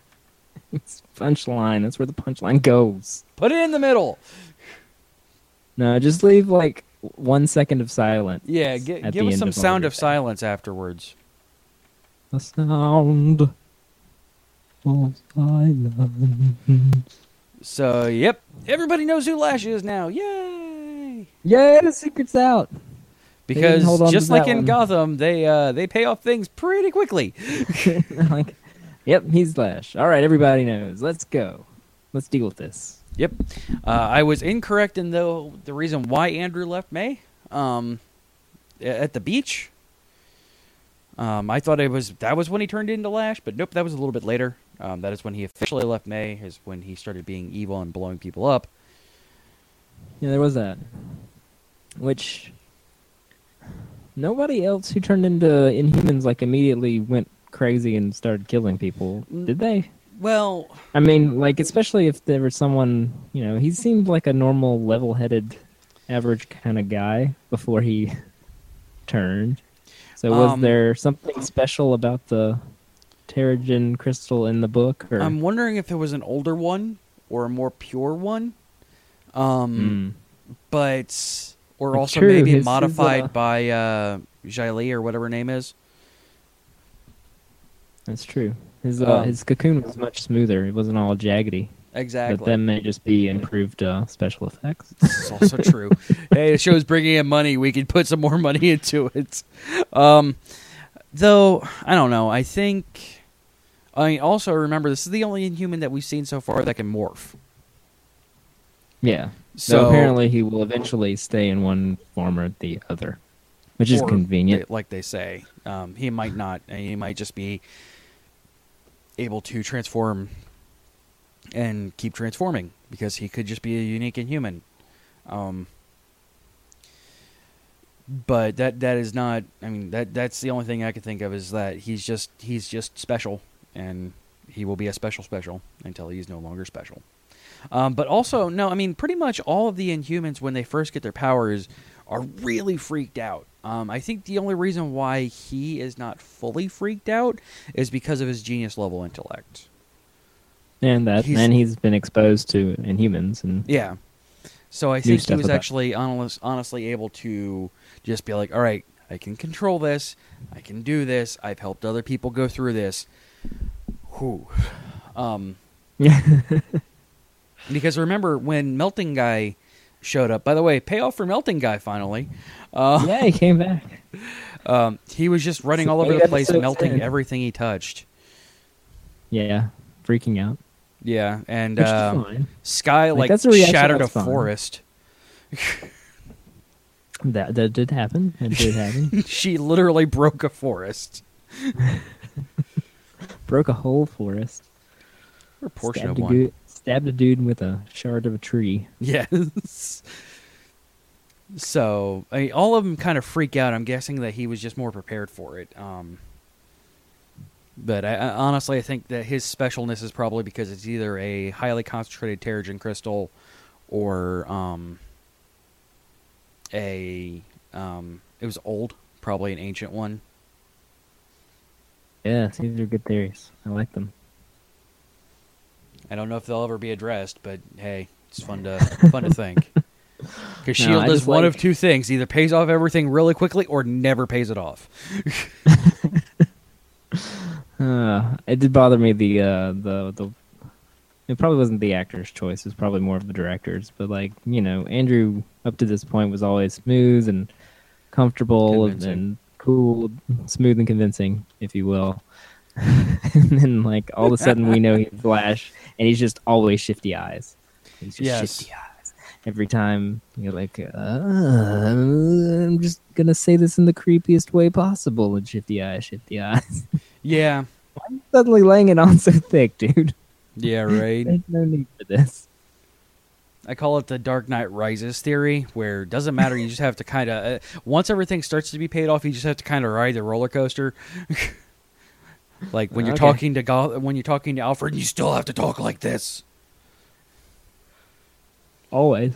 It's punchline. That's where the punchline goes. Put it in the middle. No, just leave like one second of silence. Yeah, gi- at give the us end some of all sound your of thing. silence afterwards. A sound of silence. So, yep, everybody knows who Lash is now. Yay! Yeah, the secret's out. Because hold on just to like that in one. Gotham, they uh, they pay off things pretty quickly. Like, yep, he's Lash. All right, everybody knows. Let's go. Let's deal with this. Yep. Uh, I was incorrect in the the reason why Andrew left May um, at the beach. Um, I thought it was that was when he turned into Lash, but nope, that was a little bit later. Um, that is when he officially left May, is when he started being evil and blowing people up. Yeah, there was that. Which nobody else who turned into Inhumans like immediately went crazy and started killing people, did they? Well, I mean, like, especially if there was someone, you know, he seemed like a normal, level-headed, average kind of guy before he turned. So was Um, there something special about the Terrigen crystal in the book? Or? I'm wondering if it was an older one or a more pure one. Um, Mm. but or That's also true. maybe His- his, modified uh, by uh, Xylee or whatever her name is. That's true. His uh, Um, his cocoon was much smoother. It wasn't all jaggedy. Exactly. But that may just be improved uh, special effects. It's also true. Hey, the show's bringing in money. We could put some more money into it. Um, though, I don't know. I think... I mean, also remember, this is the only Inhuman that we've seen so far that can morph. Yeah. So So apparently he will eventually stay in one form or the other, which is or convenient. they- like they say. Um, he might not. He might just be able to transform and keep transforming because he could just be a unique Inhuman. Um, but that that is not. I mean, that that's the only thing I can think of is that he's just he's just special, and he will be a special special until he's no longer special. Um, but also, no, I mean, pretty much all of the Inhumans, when they first get their powers, are really freaked out. Um, I think the only reason why he is not fully freaked out is because of his genius level intellect. And that, He's- and he's been exposed to Inhumans, and Yeah. So I think he stuff was about- actually honest, honestly able to just be like, all right, I can control this. I can do this. I've helped other people go through this. Whew. Um, because remember, when Melting Guy showed up, by the way, payoff for Melting Guy finally. Uh, yeah, he came back. um, he was just running So all over maybe the place, episode melting ten. everything he touched. Yeah, freaking out. Yeah, and Which is um, fine. Sky Like, like, that's a reaction shattered a that's fine. forest. That that did happen. That did happen. She literally broke a forest. Broke a whole forest. Or a portion Stabbed of a, one. gu- stabbed a dude with a shard of a tree. Yes. So, I mean, all of them kind of freak out. I'm guessing that he was just more prepared for it. Um, but I, I, honestly, I think that his specialness is probably because it's either a highly concentrated Terrigen crystal or um, a... Um, it was old, probably an ancient one. Yeah, these are good theories. I like them. I don't know if they'll ever be addressed, but hey, it's fun to fun to think. Because No, Shield I does just one like- of two things: either pays off everything really quickly, or never pays it off. Uh, it did bother me the uh, the the. It probably wasn't the actor's choice. It was probably more of the director's. But like you know, Andrew up to this point was always smooth and comfortable and, Convincing. and cool, smooth and convincing, if you will. And then like all of a sudden we know he's Flash, and he's just always shifty eyes. He's just Yes. shifty eyes every time. You're like, uh, I'm just gonna say this in the creepiest way possible. And shifty eyes, shifty eyes. Yeah, Why are you suddenly laying it on so thick, dude? yeah, right. There's no need for this. I call it the Dark Knight Rises theory, where it doesn't matter. You just have to kind of uh, once everything starts to be paid off, you just have to kind of ride the roller coaster. Like when you're Okay. talking to Go- when you're talking to Alfred, you still have to talk like this. Always.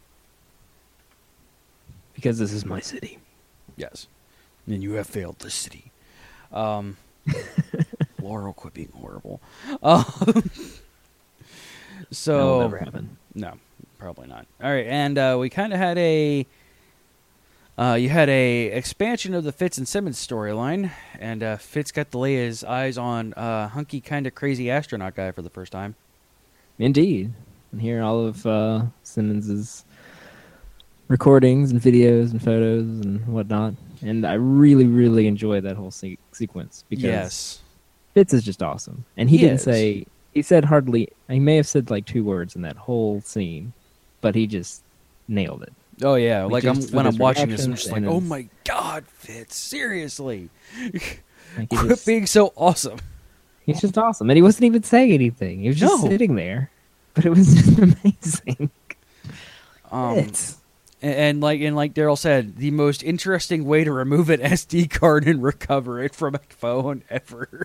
Because this is my city. Yes, and you have failed the city. Um, Laurel quit being horrible. Um, That'll so never happen. no, probably not. All right, and uh, we kind of had a. Uh, you had a expansion of the Fitz and Simmons storyline, and uh, Fitz got to lay his eyes on uh, hunky, kind of crazy astronaut guy for the first time. Indeed. And here all of uh, Simmons's recordings and videos and photos and whatnot. And I really, really enjoyed that whole se- sequence because Yes. Fitz is just awesome. And he, He didn't is. say, he said hardly, he may have said like two words in that whole scene, but he just nailed it. Oh yeah, Like, like I'm, just when with I'm his watching this, I'm reactions just like, and oh his- my god, Fitz, seriously, Like, he quit just- being so awesome. He's just awesome. And he wasn't even saying anything. He was just No. sitting there. But it was just amazing. Um, Fitz. and, and like and like Daryl said, the most interesting way to remove an S D card and recover it from a phone ever.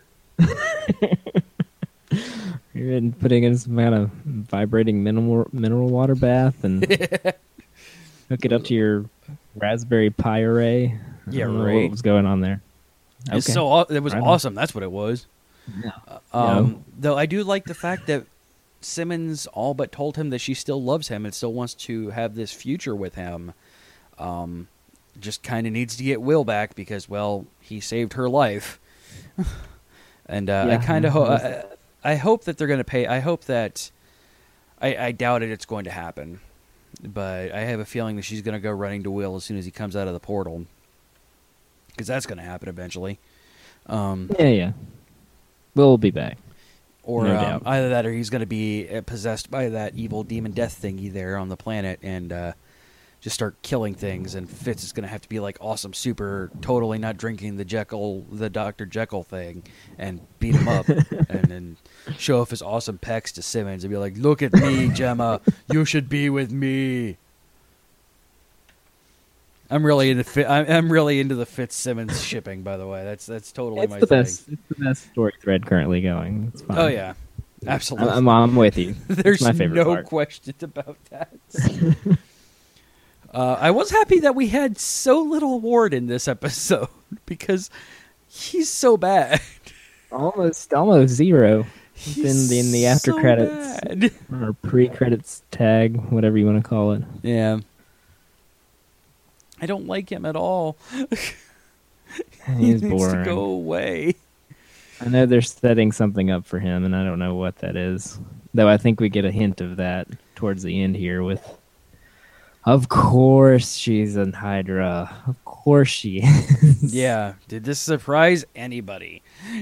You're in putting in some kind of vibrating mineral mineral water bath and hook it up to your Raspberry Pi array. I Yeah, don't know right. what was going on there? It's Okay. so aw- it was Right on. awesome. That's what it was. Yeah. Um, No. Though I do like the fact that Simmons all but told him that she still loves him and still wants to have this future with him. Um, just kind of needs to get Will back because, well, he saved her life. and uh, I Yeah, kind of yeah, ho- that was- I, I hope that they're going to pay. I hope that I, I doubt it. It's going to happen, but I have a feeling that she's going to go running to Will as soon as he comes out of the portal because that's going to happen eventually. Um, Yeah, yeah. We'll be back. Or No um, doubt. either that, or he's going to be uh, possessed by that evil demon death thingy there on the planet, and uh, just start killing things. And Fitz is going to have to be like awesome, super, totally not drinking the Jekyll, the Doctor Jekyll thing, and beat him up, and then show off his awesome pecs to Simmons and be like, "Look at me, Gemma, you should be with me." I'm really into Fi- I'm I'm really into the Fitzsimmons shipping. By the way, that's that's totally It's my the thing. best. It's the best story thread currently going. It's fine. Oh yeah, absolutely. I'm, I'm, I'm with you. There's it's my favorite no part. question about that. uh, I was happy that we had so little Ward in this episode because he's so bad. Almost, almost zero. He's in the in the after so credits bad. or pre credits tag, whatever you want to call it. Yeah. I don't like him at all. he He's needs boring. to go away. I know they're setting something up for him, and I don't know what that is. Though I think we get a hint of that towards the end here with, of course she's in Hydra. Of course she is. Yeah. Did this surprise anybody?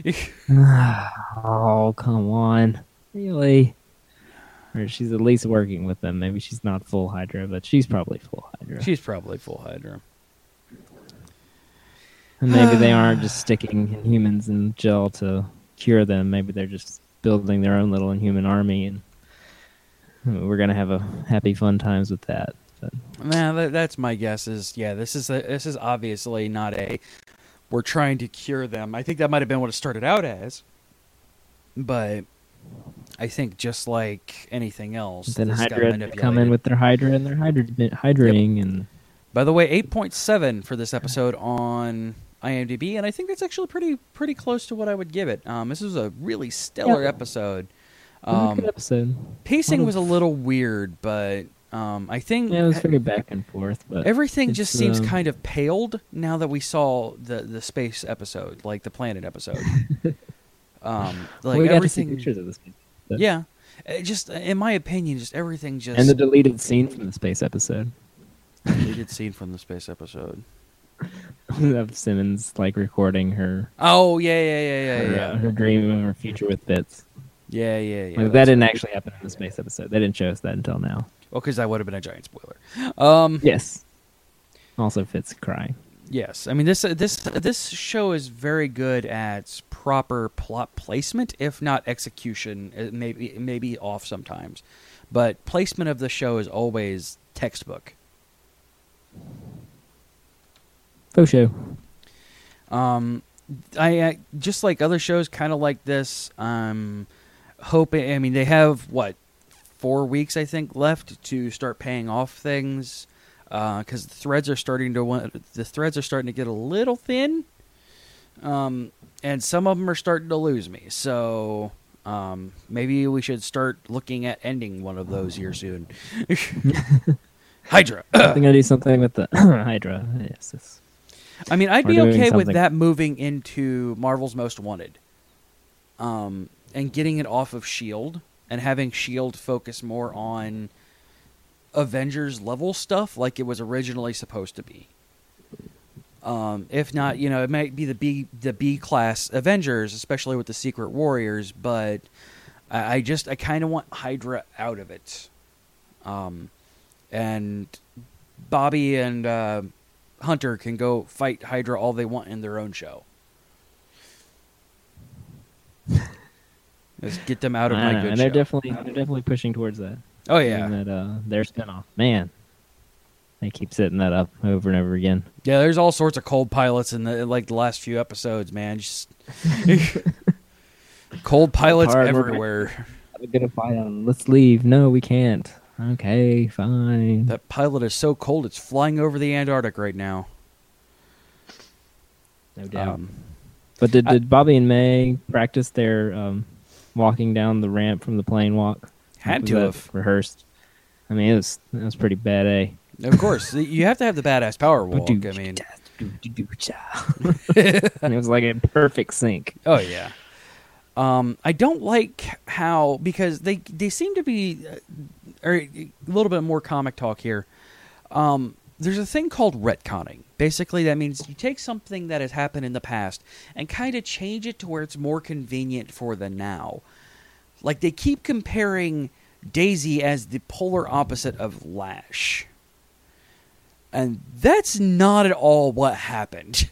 Oh, come on. Really? Or she's at least working with them. Maybe she's not full Hydra, but she's probably full Hydra. She's probably full Hydra. And maybe they aren't just sticking Inhumans in gel to cure them. Maybe they're just building their own little Inhuman army, and we're gonna have a happy, fun times with that. But Nah, that, that's my guess. Is yeah, this is a, this is obviously not a. We're trying to cure them. I think that might have been what it started out as, but I think just like anything else, then this got Hydra come in manipulated. with their Hydra and their Hydra Hydraing, and By the way, eight point seven for this episode on IMDb, and I think that's actually pretty pretty close to what I would give it. Um, this was a really stellar Yeah. episode. it was a Um, good episode. pacing Lot was a of- little weird, but um, I think Yeah, it was very back and forth, but everything it's, just seems um, kind of paled now that we saw the the space episode, like the planet episode. um, like well, we got to see everything, pictures of this. But- yeah. It just, in my opinion, just everything just. and the deleted scene from the space episode deleted scene from the space episode. of Simmons like recording her Oh yeah, yeah, yeah, yeah, her, yeah, uh, her dream of her future with Fitz. yeah, yeah, yeah. Like, that that's- didn't actually happen in the space episode. They didn't show us that until now. Well, because that would have been a giant spoiler. Um, Yes. Also, Fitz crying. Yes, I mean this this this show is very good at proper plot placement, if not execution. It may be, it may be off sometimes, but placement of the show is always textbook. Faux show. Um, I, I just like other shows, kind of like this. Um, hoping. I mean, they have what four weeks, I think, left to start paying off things. Because the threads are starting to want, the threads are starting to get a little thin, um, and some of them are starting to lose me. So Um, maybe we should start looking at ending one of those here soon. Hydra. I'm gonna do something with the Hydra. Yes, yes. I mean, I'd Or be doing okay with something- that moving into Marvel's Most Wanted, um, and getting it off of S H I E L D and having S H I E L D focus more on Avengers level stuff, like it was originally supposed to be. Um, if not, you know, it might be the B the B class Avengers, especially with the Secret Warriors. But I, I just I kind of want Hydra out of it, um, and Bobby and uh, Hunter can go fight Hydra all they want in their own show. Just get them out of I my know, good and they're show. definitely they're definitely pushing towards that. Oh yeah, And that uh, their spinoff, man, they keep setting that up over and over again. yeah. There's all sorts of cold pilots in the like the last few episodes, man. Just cold pilots Hard work. everywhere. We're gonna fight them. Let's leave. No, we can't. Okay, fine. That pilot is so cold; it's flying over the Antarctic right now. No doubt. Um, But did, I- did Bobby and May practice their um, walking down the ramp from the plane walk? Had Was to that have. rehearsed. I mean, it was it was pretty bad, eh? Of course, you have to have the badass power walk. I mean, And it was like a perfect sync. oh yeah. Um, I don't like how because they they seem to be, uh, or a little bit more comic talk here. Um, there's a thing called retconning. Basically, that means you take something that has happened in the past and kind of change it to where it's more convenient for the now. Like they keep comparing Daisy as the polar opposite of Lash. And that's not at all what happened.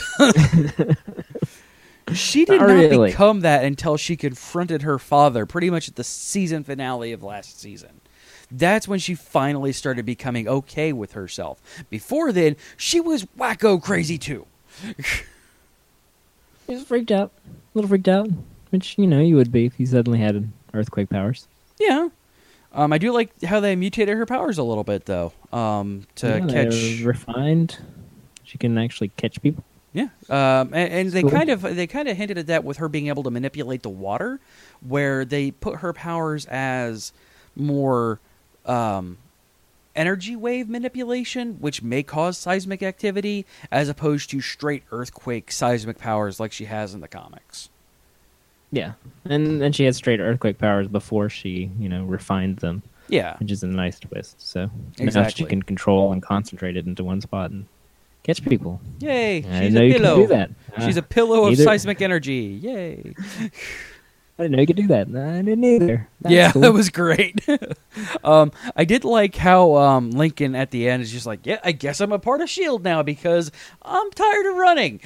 She did Not not really. become that until she confronted her father pretty much at the season finale of last season. That's when she finally started becoming okay with herself. Before then, she was wacko crazy too. He was freaked out. A little freaked out. Which, you know, you would be if you suddenly had earthquake powers. Yeah. Um, I do like how they mutated her powers a little bit, though, um, to Yeah, catch... they're refined. She can actually catch people. Yeah, um, and, and they Cool. kind of they kind of hinted at that with her being able to manipulate the water, where they put her powers as more um, energy wave manipulation, which may cause seismic activity, as opposed to straight earthquake seismic powers like she has in the comics. Yeah. And then she had straight earthquake powers before she, you know, refined them, Yeah, which is a nice twist. So now Exactly. she can control and concentrate it into one spot and catch people. yay! I She's didn't know a you could pillow. do that. She's Uh, a pillow of either- seismic energy. Yay! I didn't know you could do that. I didn't either. That's Yeah, cool. that was great. um, I did like how um, Lincoln at the end is just like, yeah, I guess I'm a part of S H I E L D now because I'm tired of running.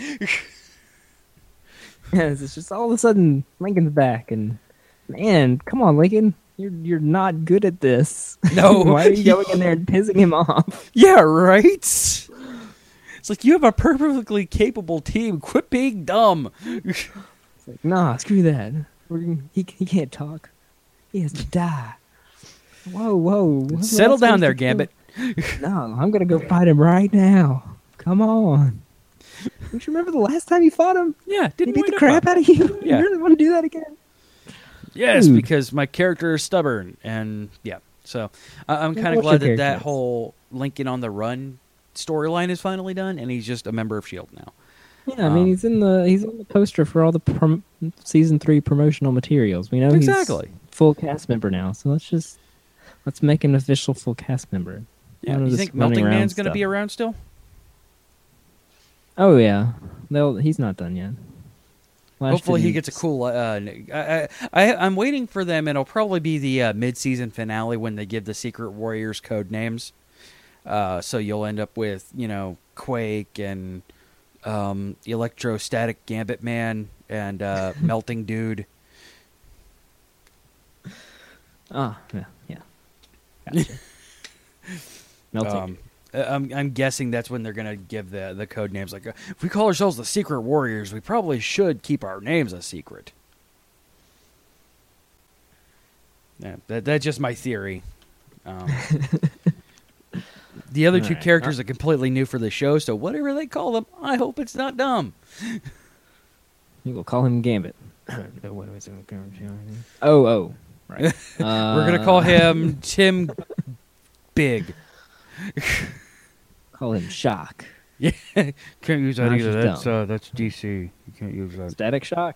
Yes, it's just all of a sudden Lincoln's back, and man, come on, Lincoln, you're you're not good at this. No. Why are you going in there and pissing him off? Yeah, right? It's like, you have a perfectly capable team. Quit being dumb. It's like, nah, screw that. We're, gonna- he he can't talk. He has to die. Whoa, whoa! what's Settle that down there, supposed to Gambit. do? No, I'm gonna go fight him right now. Come on. Don't you remember the last time you fought him? Yeah, He didn't beat wind the up crap well. out of you. Yeah. You really want to do that again? Yes, Dude. because my character is stubborn. And, yeah. So, I I'm Yeah, kind of what's your glad that that character? whole Lincoln on the Run storyline is finally done, and he's just a member of S H I E L D now. Yeah, I mean Um, he's in the he's on the poster for all the prom- season three promotional materials. We know Exactly. he's full cast member now, so let's just let's make an official full cast member. Yeah, None of you this think running Melting around Man's going to stuff. be around still? Oh yeah, they'll he's not done yet. Flash Hopefully he didn't- gets a cool. Uh, n- I, I, I'm waiting for them, and it'll probably be the uh, mid-season finale when they give the Secret Warriors code names. Uh, so you'll end up with, you know, Quake and um, Electrostatic Gambit Man and uh, Melting Dude. Ah, yeah, yeah. Gotcha. Melting. Um, uh, I'm, I'm guessing that's when they're going to give the the code names. Like, uh, if we call ourselves the Secret Warriors, we probably should keep our names a secret. Yeah, that, that's just my theory. Um, the other two Alright. characters are completely new for the show, so whatever they call them, I hope it's not dumb. You will call him Gambit. Oh, oh, right. Uh, We're gonna call him Tim Big. Call him Shock. Yeah, can't use that Nah, either. she's That's dumb. uh, that's D C. You can't use that. Static Shock.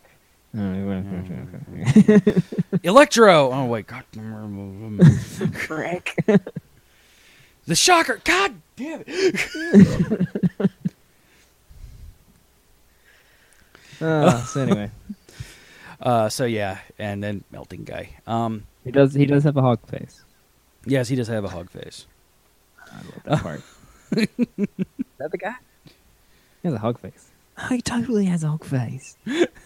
Electro. Oh wait, God. Frick. The Shocker. God damn it. Uh, so anyway, Uh, so yeah, and then melting guy. Um, he does. He does have a hog face. yes, he does have a hog face. I love that part. Is that the guy? He has a hog face. Oh, he totally has a hog face.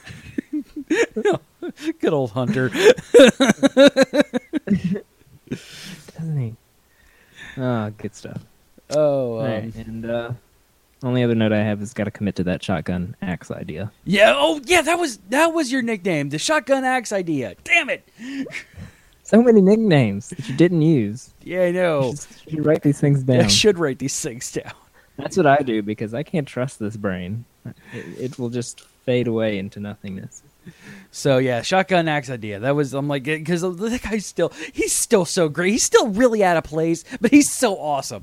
Good old Hunter. Doesn't he? Oh, good stuff. Oh, um, Right, and uh, only other note I have is got to commit to that shotgun axe idea. yeah. Oh, yeah. That was that was your nickname, the shotgun axe idea. Damn it. So many nicknames that you didn't use. Yeah, I know. You should write these things down. I should write these things down. That's what I do because I can't trust this brain. It, it will just fade away into nothingness. So yeah, shotgun axe idea. That was I'm like because the guy's still he's still so great. He's still really out of place, but he's so awesome.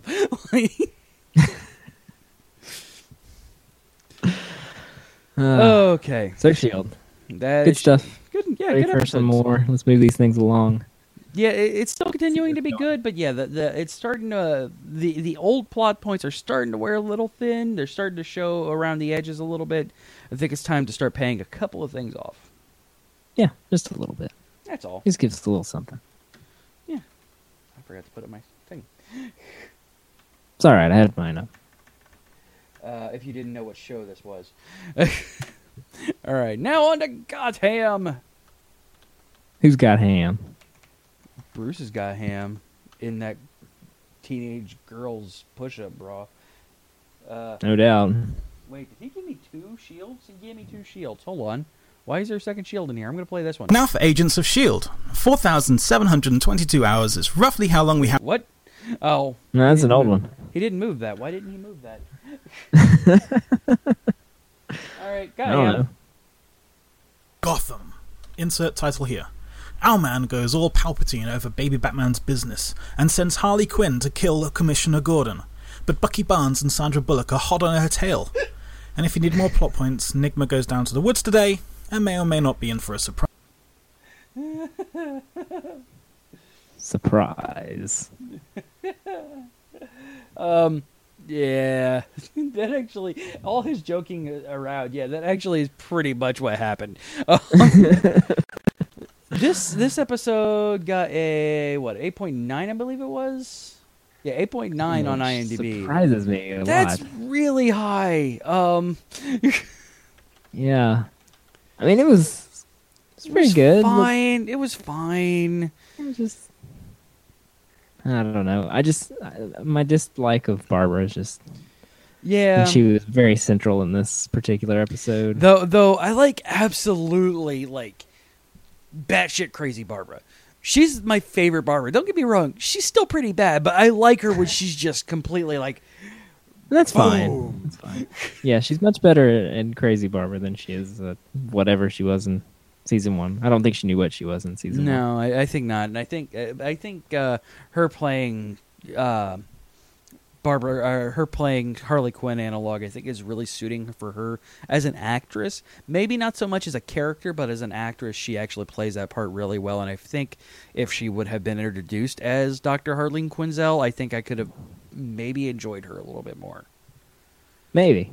Uh, okay, so Shield, that good is stuff. Good, yeah, Ready good for some episodes. more. Let's move these things along. Yeah, it, it's still continuing to be good, but yeah, the, the it's starting to the the old plot points are starting to wear a little thin. They're starting to show around the edges a little bit. I think it's time to start paying a couple of things off. Yeah, just a little bit. That's all. Just give us a little something. Yeah, I forgot to put up my thing. It's all right. I had mine up. Uh, if you didn't know what show this was. All right, now on to Gotham. Who's got ham? Bruce has got ham in that teenage girl's push-up bra. Uh, No doubt. wait, did he give me two shields? He gave me two shields. Hold on. Why is there a second shield in here? I'm going to play this one. Now for Agents of S H I E L D. four thousand seven hundred twenty-two hours is roughly how long we have. What? Oh. No, that's he an didn't old move- one. He didn't move that. Why didn't he move that? All right, got I don't ham. know. Gotham. Insert title here. Owlman goes all Palpatine over Baby Batman's business and sends Harley Quinn to kill Commissioner Gordon. But Bucky Barnes and Sandra Bullock are hot on her tail. And if you need more plot points, Nigma goes down to the woods today and may or may not be in for a surprise. Surprise. Um, yeah, that actually, all his joking around, yeah, that actually is pretty much what happened. Um, this this episode got a, what, eight point nine, I believe it was? Yeah, eight point nine on IMDb. Surprises me a That's lot. really high. Um, Yeah. I mean, it was, it's it pretty was good. but fine. It was fine. It was just, I don't know. I just, I, my dislike of Barbara is just, Yeah. and she was very central in this particular episode. Though, though I like absolutely like batshit crazy Barbara. She's my favorite Barbara. Don't get me wrong; she's still pretty bad, but I like her when she's just completely like. That's fine. Boom. That's fine. Yeah, she's much better in Crazy Barbara than she is uh, whatever she was in season one. I don't think she knew what she was in season one. No, I, I think not, and I think I think uh, her playing uh, Barbara, uh, her playing Harley Quinn analog, I think is really suiting for her as an actress. Maybe not so much as a character, but as an actress, she actually plays that part really well. And I think if she would have been introduced as Doctor Harleen Quinzel, I think I could have maybe enjoyed her a little bit more. Maybe.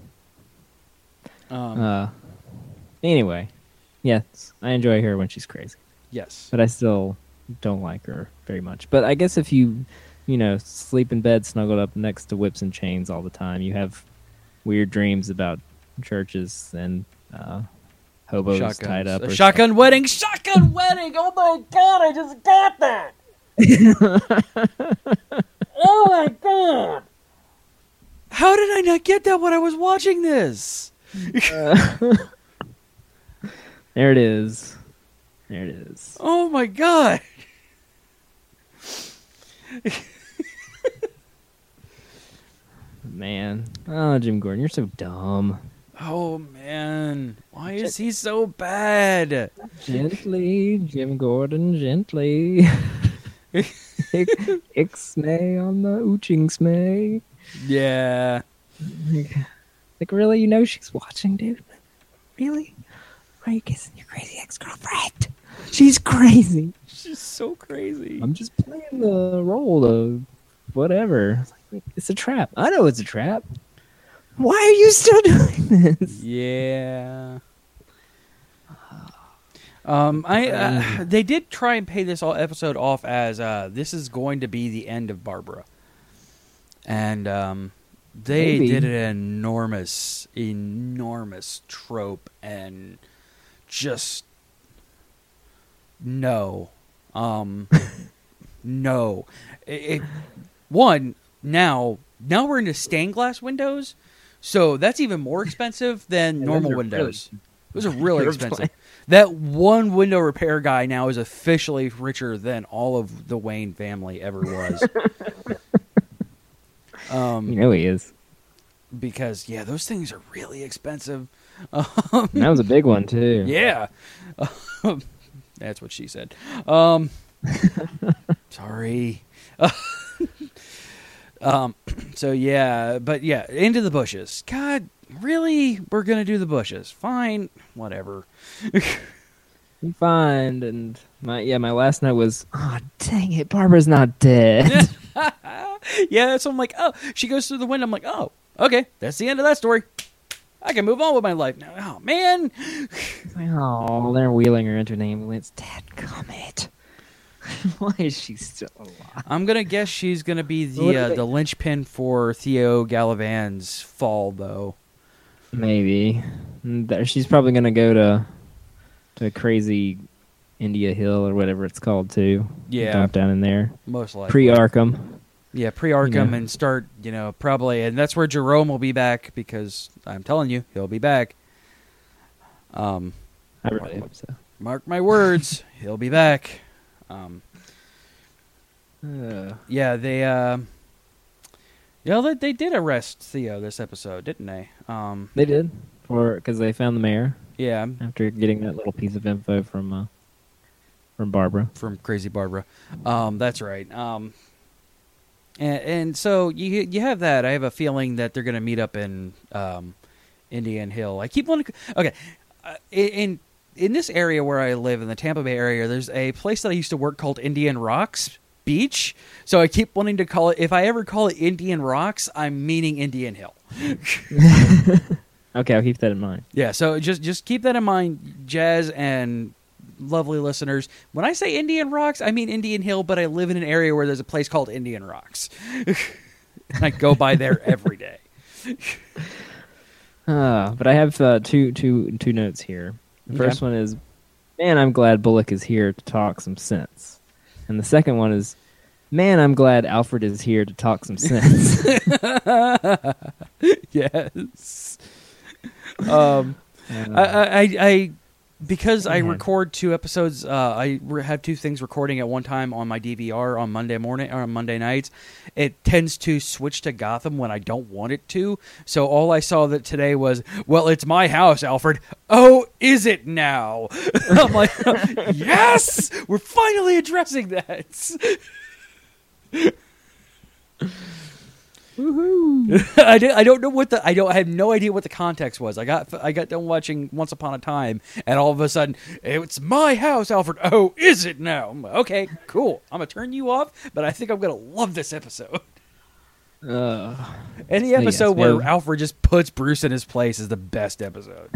Um, Uh, anyway, yes, I enjoy her when she's crazy, yes. but I still don't like her very much. But I guess if you, you know, sleep in bed snuggled up next to whips and chains all the time, you have weird dreams about churches and uh, hobos Shotguns. tied up. A or shotgun wedding! Shotgun wedding! Oh my god, I just got that! Oh my god! How did I not get that when I was watching this? Uh, there it is. There it is. Oh my god! Man. Oh, Jim Gordon, you're so dumb. Oh, man. Why is he so bad? Gently, Jim Gordon, gently. Ixnay on the ooching smay. Yeah. Like, like, really? You know she's watching, dude? Really? Why are you kissing your crazy ex-girlfriend? She's crazy. She's so crazy. I'm just playing the role of whatever. It's, like, it's a trap. I know it's a trap. Why are you still doing this? Yeah. Um, I uh, they did try and pay this all episode off as uh, this is going to be the end of Barbara, and um, they Maybe. did an enormous, enormous trope, and just no, um, no. It, it, one now, now we're into stained glass windows. So that's even more expensive than Yeah, normal those are windows. Those are really They're expensive. fine. That one window repair guy now is officially richer than all of the Wayne family ever was. um, You know he is. because yeah, those things are really expensive. Um, And that was a big one, too. yeah, that's what she said. Um, sorry. Um, so yeah, but yeah, into the bushes. God, really? We're gonna do the bushes? Fine, whatever. You find, and my yeah, my last note was, oh dang it, Barbara's not dead. Yeah, so I'm like, oh, she goes through the window. I'm like, oh, okay, that's the end of that story. I can move on with my life now. Oh man. Oh, they're wheeling her into an ambulance. Dadgummit. Why is she still alive? I'm gonna guess she's gonna be What the do uh, they- the linchpin for Theo Galavan's fall, though. Maybe. And there- She's probably gonna go to to crazy India Hill or whatever it's called too. Yeah. Dump down in there. Most likely. Pre Arkham. Yeah, pre-Arkham You know. and start, you know, probably, and that's where Jerome will be back because I'm telling you, he'll be back. Um, I really hope so. mark my words, he'll be back. Um, Uh, yeah, they, uh, yeah, they, they did arrest Theo this episode, didn't they? Um, they did. For because they found the mayor yeah, after getting that little piece of info from uh, from Barbara. from Crazy Barbara. Um, that's right. Um, and, and so you you have that. I have a feeling that they're going to meet up in um, Indian Hill. I keep wanting. Okay, uh, in in this area where I live in the Tampa Bay area, there's a place that I used to work called Indian Rocks Beach. So I keep wanting to call it. If I ever call it Indian Rocks, I'm meaning Indian Hill. Okay, I'll keep that in mind. Yeah, so just just keep that in mind, Jazz and lovely listeners. When I say Indian Rocks, I mean Indian Hill, but I live in an area where there's a place called Indian Rocks. And I go by there every day. Uh, but I have uh, two, two, two notes here. The Okay. first one is, man, I'm glad Bullock is here to talk some sense. And the second one is, man, I'm glad Alfred is here to talk some sense. Yes. Um, Uh, I, I, I, I because I Yeah. record two episodes. Uh, I re- have two things recording at one time on my D V R on Monday morning or on Monday nights. It tends to switch to Gotham when I don't want it to. So all I saw that today was, well, it's my house, Alfred. Oh, is it now? I'm like, yes, we're finally addressing that. Woohoo! I, did, I don't know what the I don't I have no idea what the context was. I got I got done watching Once Upon a Time, and all of a sudden it's my house, Alfred. Oh, is it now? I'm like, okay, cool. I'm gonna turn you off, but I think I'm gonna love this episode. Uh, Any Yes, episode we where have- Alfred just puts Bruce in his place is the best episode.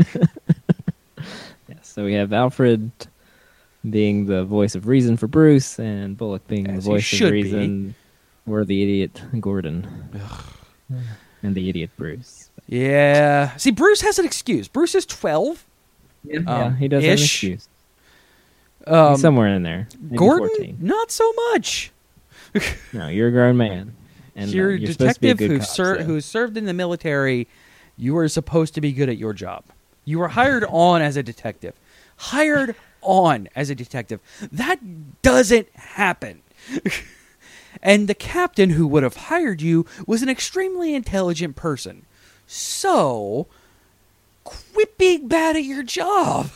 yes, so we have Alfred being the voice of reason for Bruce, and Bullock being As the he voice should of be. reason for the idiot Gordon. And the idiot Bruce. Yeah. See, Bruce has an excuse. Bruce is twelve. Yeah, Um, he does have an ish. excuse. Um, He's somewhere in there. Maybe Gordon, fourteen. not so much. No, you're a grown man. And you're uh, a you're supposed to be a detective good who cop, ser- so- who served in the military. You are supposed to be good at your job. You were hired on as a detective. Hired on as a detective. That doesn't happen. And the captain who would have hired you was an extremely intelligent person. So, quit being bad at your job.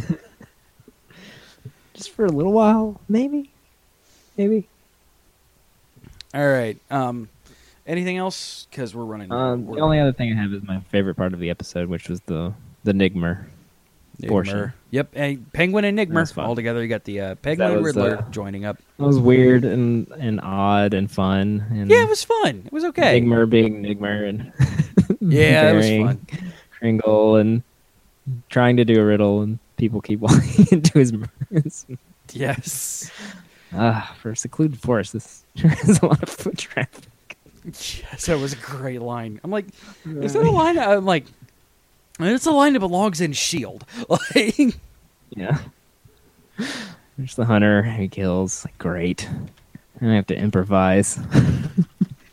Just for a little while, maybe, maybe. All right. Um, anything else? Because we're running. Um, we're the only other thing I have is my favorite part of the episode, which was the the Nigmer portion. Yep. Hey, Penguin and Nigmer That's fun. all together. You got the uh, Penguin and was, Riddler uh, joining up. It was weird and, and odd and fun. And Yeah, it was fun. It was okay. Nigmer being Nigmer and Yeah, it was burying fun. Kringle and trying to do a riddle and people keep walking into his his- Yes. Ah, for a secluded forest, this there's a lot of foot traffic. Yes, that was a great line. I'm like, is that a line? I'm like, it's a line that belongs in S H I E L D. Like, Yeah. There's the hunter he kills. Like, great. And I have to improvise. And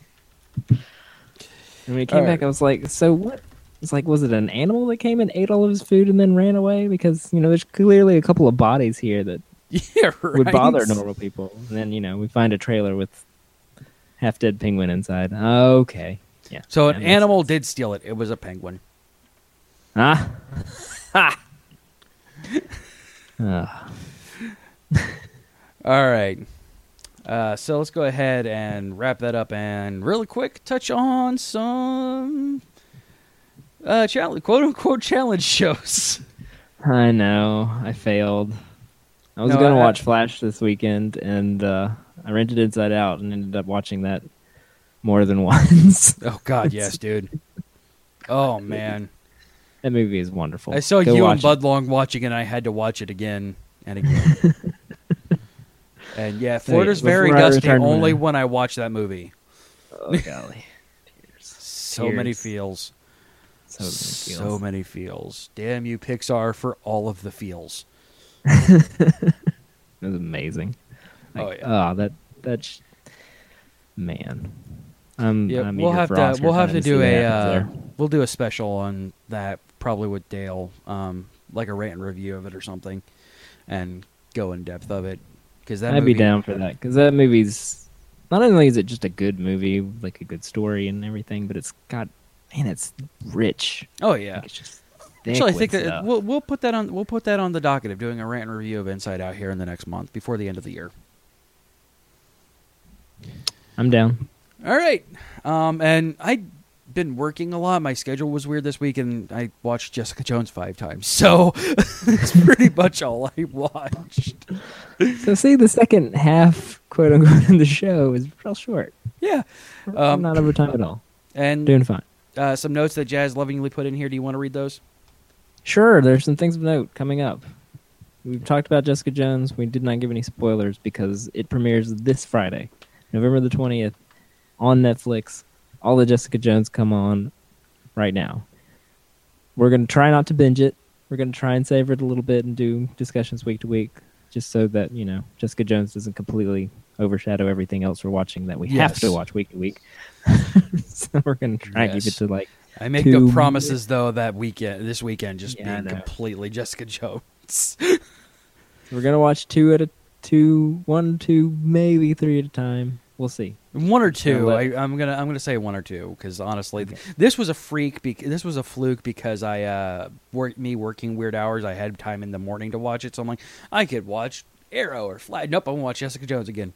when he came All right. back, I was like, so what? It's like, was it an animal that came and ate all of his food and then ran away? Because, you know, there's clearly a couple of bodies here that yeah, right. would bother normal people. And then, you know, we find a trailer with half-dead penguin inside. Okay. Yeah. So that an makes animal sense. did steal it. It was a penguin. Ah. Ha! Ah. All right. Uh, so let's go ahead and wrap that up and really quick touch on some uh, challenge, quote unquote challenge shows. I know. I failed. I was No, going to I- watch Flash this weekend, and uh, I rented Inside Out and ended up watching that more than once. Oh God, yes, dude. Oh man, That movie is wonderful. I saw Go you watch and it. Budlong watching it, and I had to watch it again and again. And yeah, Florida's before very I gusty return to only my- when I watch that movie. Oh, golly. So Tears. many feels. So many feels. So many feels. Damn you, Pixar, for all of the feels. It was amazing. Oh, Like, yeah. Oh, that that sh- man. I'm, Yeah, I'm we'll eager have for to Oscars. we'll I have to didn't see do what a happens uh, there. we'll do a special on that probably with Dale, um, like a rant and review of it or something, and go in depth of it because that I'd movie, be down for that because that movie's not only is it just a good movie, like a good story and everything, but it's got man, it's rich. Oh yeah, Like, it's just thick actually I think with that stuff. we'll we'll put that on we'll put that on the docket of doing a rant and review of Inside Out here in the next month before the end of the year. I'm down. All right, um, and I've been working a lot. My schedule was weird this week, and I watched Jessica Jones five times, so that's pretty much all I watched. So see, the second half, quote unquote, of the show is real short. Yeah, I'm um, not over time at all. and Doing fine. uh, some notes that Jazz lovingly put in here. Do you want to read those? Sure, there's some things of note coming up. We've talked about Jessica Jones. We did not give any spoilers because it premieres this Friday, November the twentieth, on Netflix. All the Jessica Jones come on right now. We're going to try not to binge it. We're going to try and savor it a little bit and do discussions week to week, just so that, you know, Jessica Jones doesn't completely overshadow everything else we're watching that we have Yes. to watch week to week. So we're going to try and keep Yes. it to, like, I make Two- no promises though that weekend, this weekend, just Yeah, I being know. completely Jessica Jones. we're going to watch two at a two, one, two, maybe three at a time. We'll see. One or two. Gonna I, let- I'm gonna I'm gonna say one or two because honestly, Okay. this was a freak. Bec- this was a fluke because I uh work me working weird hours. I had time in the morning to watch it, so I'm like, I could watch Arrow or Fly. Nope, I'm gonna watch Jessica Jones again.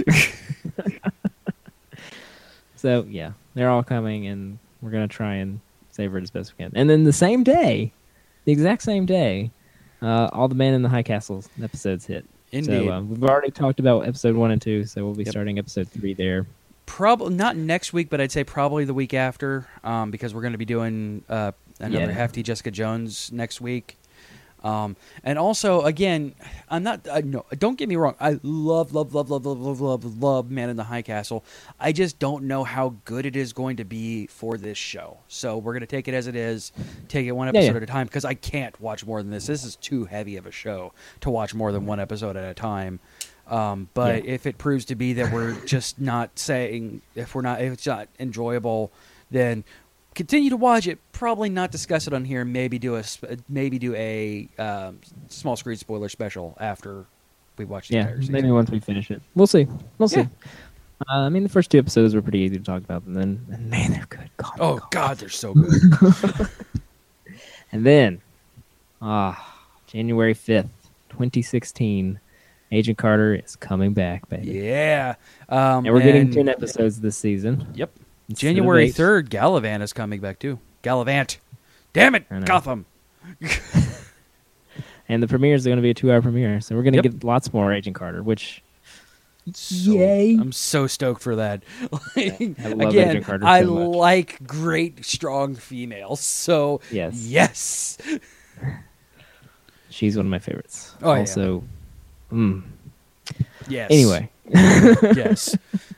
So, yeah, they're all coming, and we're going to try and savor it as best we can. And then the same day, the exact same day, uh, all the Man in the High Castle episodes hit. Indeed. So, uh, we've already talked about episode one and two, so we'll be Yep. starting episode three there. Probably not next week, but I'd say probably the week after, um, because we're going to be doing uh, another Yeah. hefty Jessica Jones next week. Um, and also, again, I'm not. I, no, don't get me wrong. I love, love, love, love, love, love, love, love Man in the High Castle. I just don't know how good it is going to be for this show. So we're going to take it as it is, take it one Yeah, episode yeah. at a time, because I can't watch more than this. This is too heavy of a show to watch more than one episode at a time. Um, but Yeah. if it proves to be that we're just not saying, if we're not, if it's not enjoyable, then continue to watch it. Probably not discuss it on here. Maybe do a sp- maybe do a um, small screen spoiler special after we watch the Yeah, entire season. maybe once we finish it. We'll see. We'll see. Yeah. Uh, I mean, the first two episodes were pretty easy to talk about, and then, and man, they're good. God, Oh God, they're so good. And then, ah, January fifth, twenty sixteen, Agent Carter is coming back, baby. Yeah. Um, and we're getting and- ten episodes this season. Yep. instead of January eight. third, Gallivant is coming back too. Gallivant. Damn it, I know. Gotham. And the premiere is going to be a two-hour premiere, so we're going to Yep. get lots more Agent Carter, which So- Yay. I'm so stoked for that. Like, I love again, Agent Carter I so much. like great, strong females. So, Yes. yes. she's one of my favorites. Oh, yeah. also, mm. Yes. Anyway, Yes.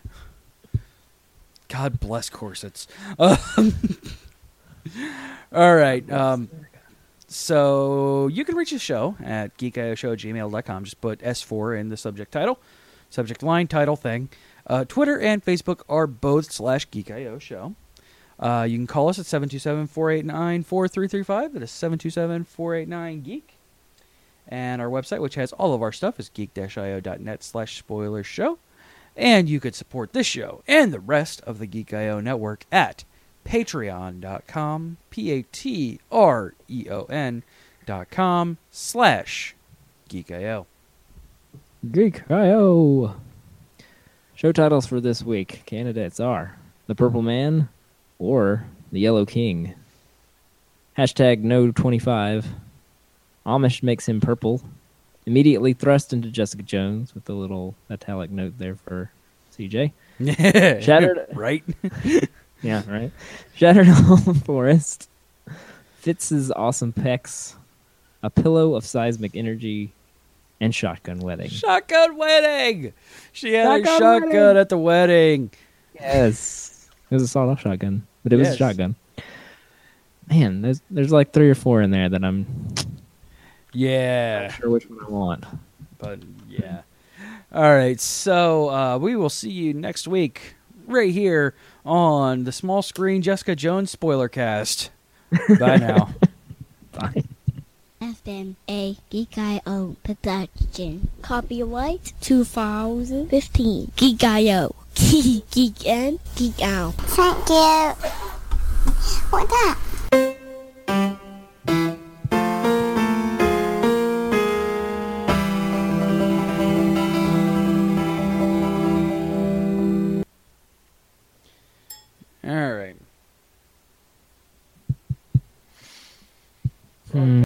God bless corsets. Um, all right. Um, so you can reach the show at geek I O show at gmail dot com. Just put S four in the subject title, subject line, title, thing. Uh, Twitter and Facebook are both slash Geek I O show. Uh, you can call us at seven two seven, four eight nine, four three three five. That is seven two seven, four eight nine, geek. And our website, which has all of our stuff, is geek dash I O dot net slash spoiler show. And you could support this show and the rest of the Geek I O network at patreon dot com, P A T R E O N dot com slash Geek I O. Geek I O. Show titles for this week. Candidates are The Purple Man or The Yellow King. Hashtag no twenty-five. Amish makes him purple. Immediately thrust into Jessica Jones with a little italic note there for C J. Shattered. Right? Yeah, right. Shattered Home Forest. Fitz's awesome pecs. A pillow of seismic energy. And Shotgun Wedding. Shotgun wedding! She had a Shotgun shotgun wedding. at the wedding. Yes. It was a sawed-off shotgun, but it was Yes. a shotgun. Man, there's there's like three or four in there that I'm Yeah. not sure which one I want. But yeah. All right. So uh, we will see you next week right here on the small screen Jessica Jones spoiler cast. Bye now. Bye. Has been a Geek I O production. Copyright two thousand fifteen. Geek I O. Geek in, geek out. Thank you. What's that? All right. Hmm.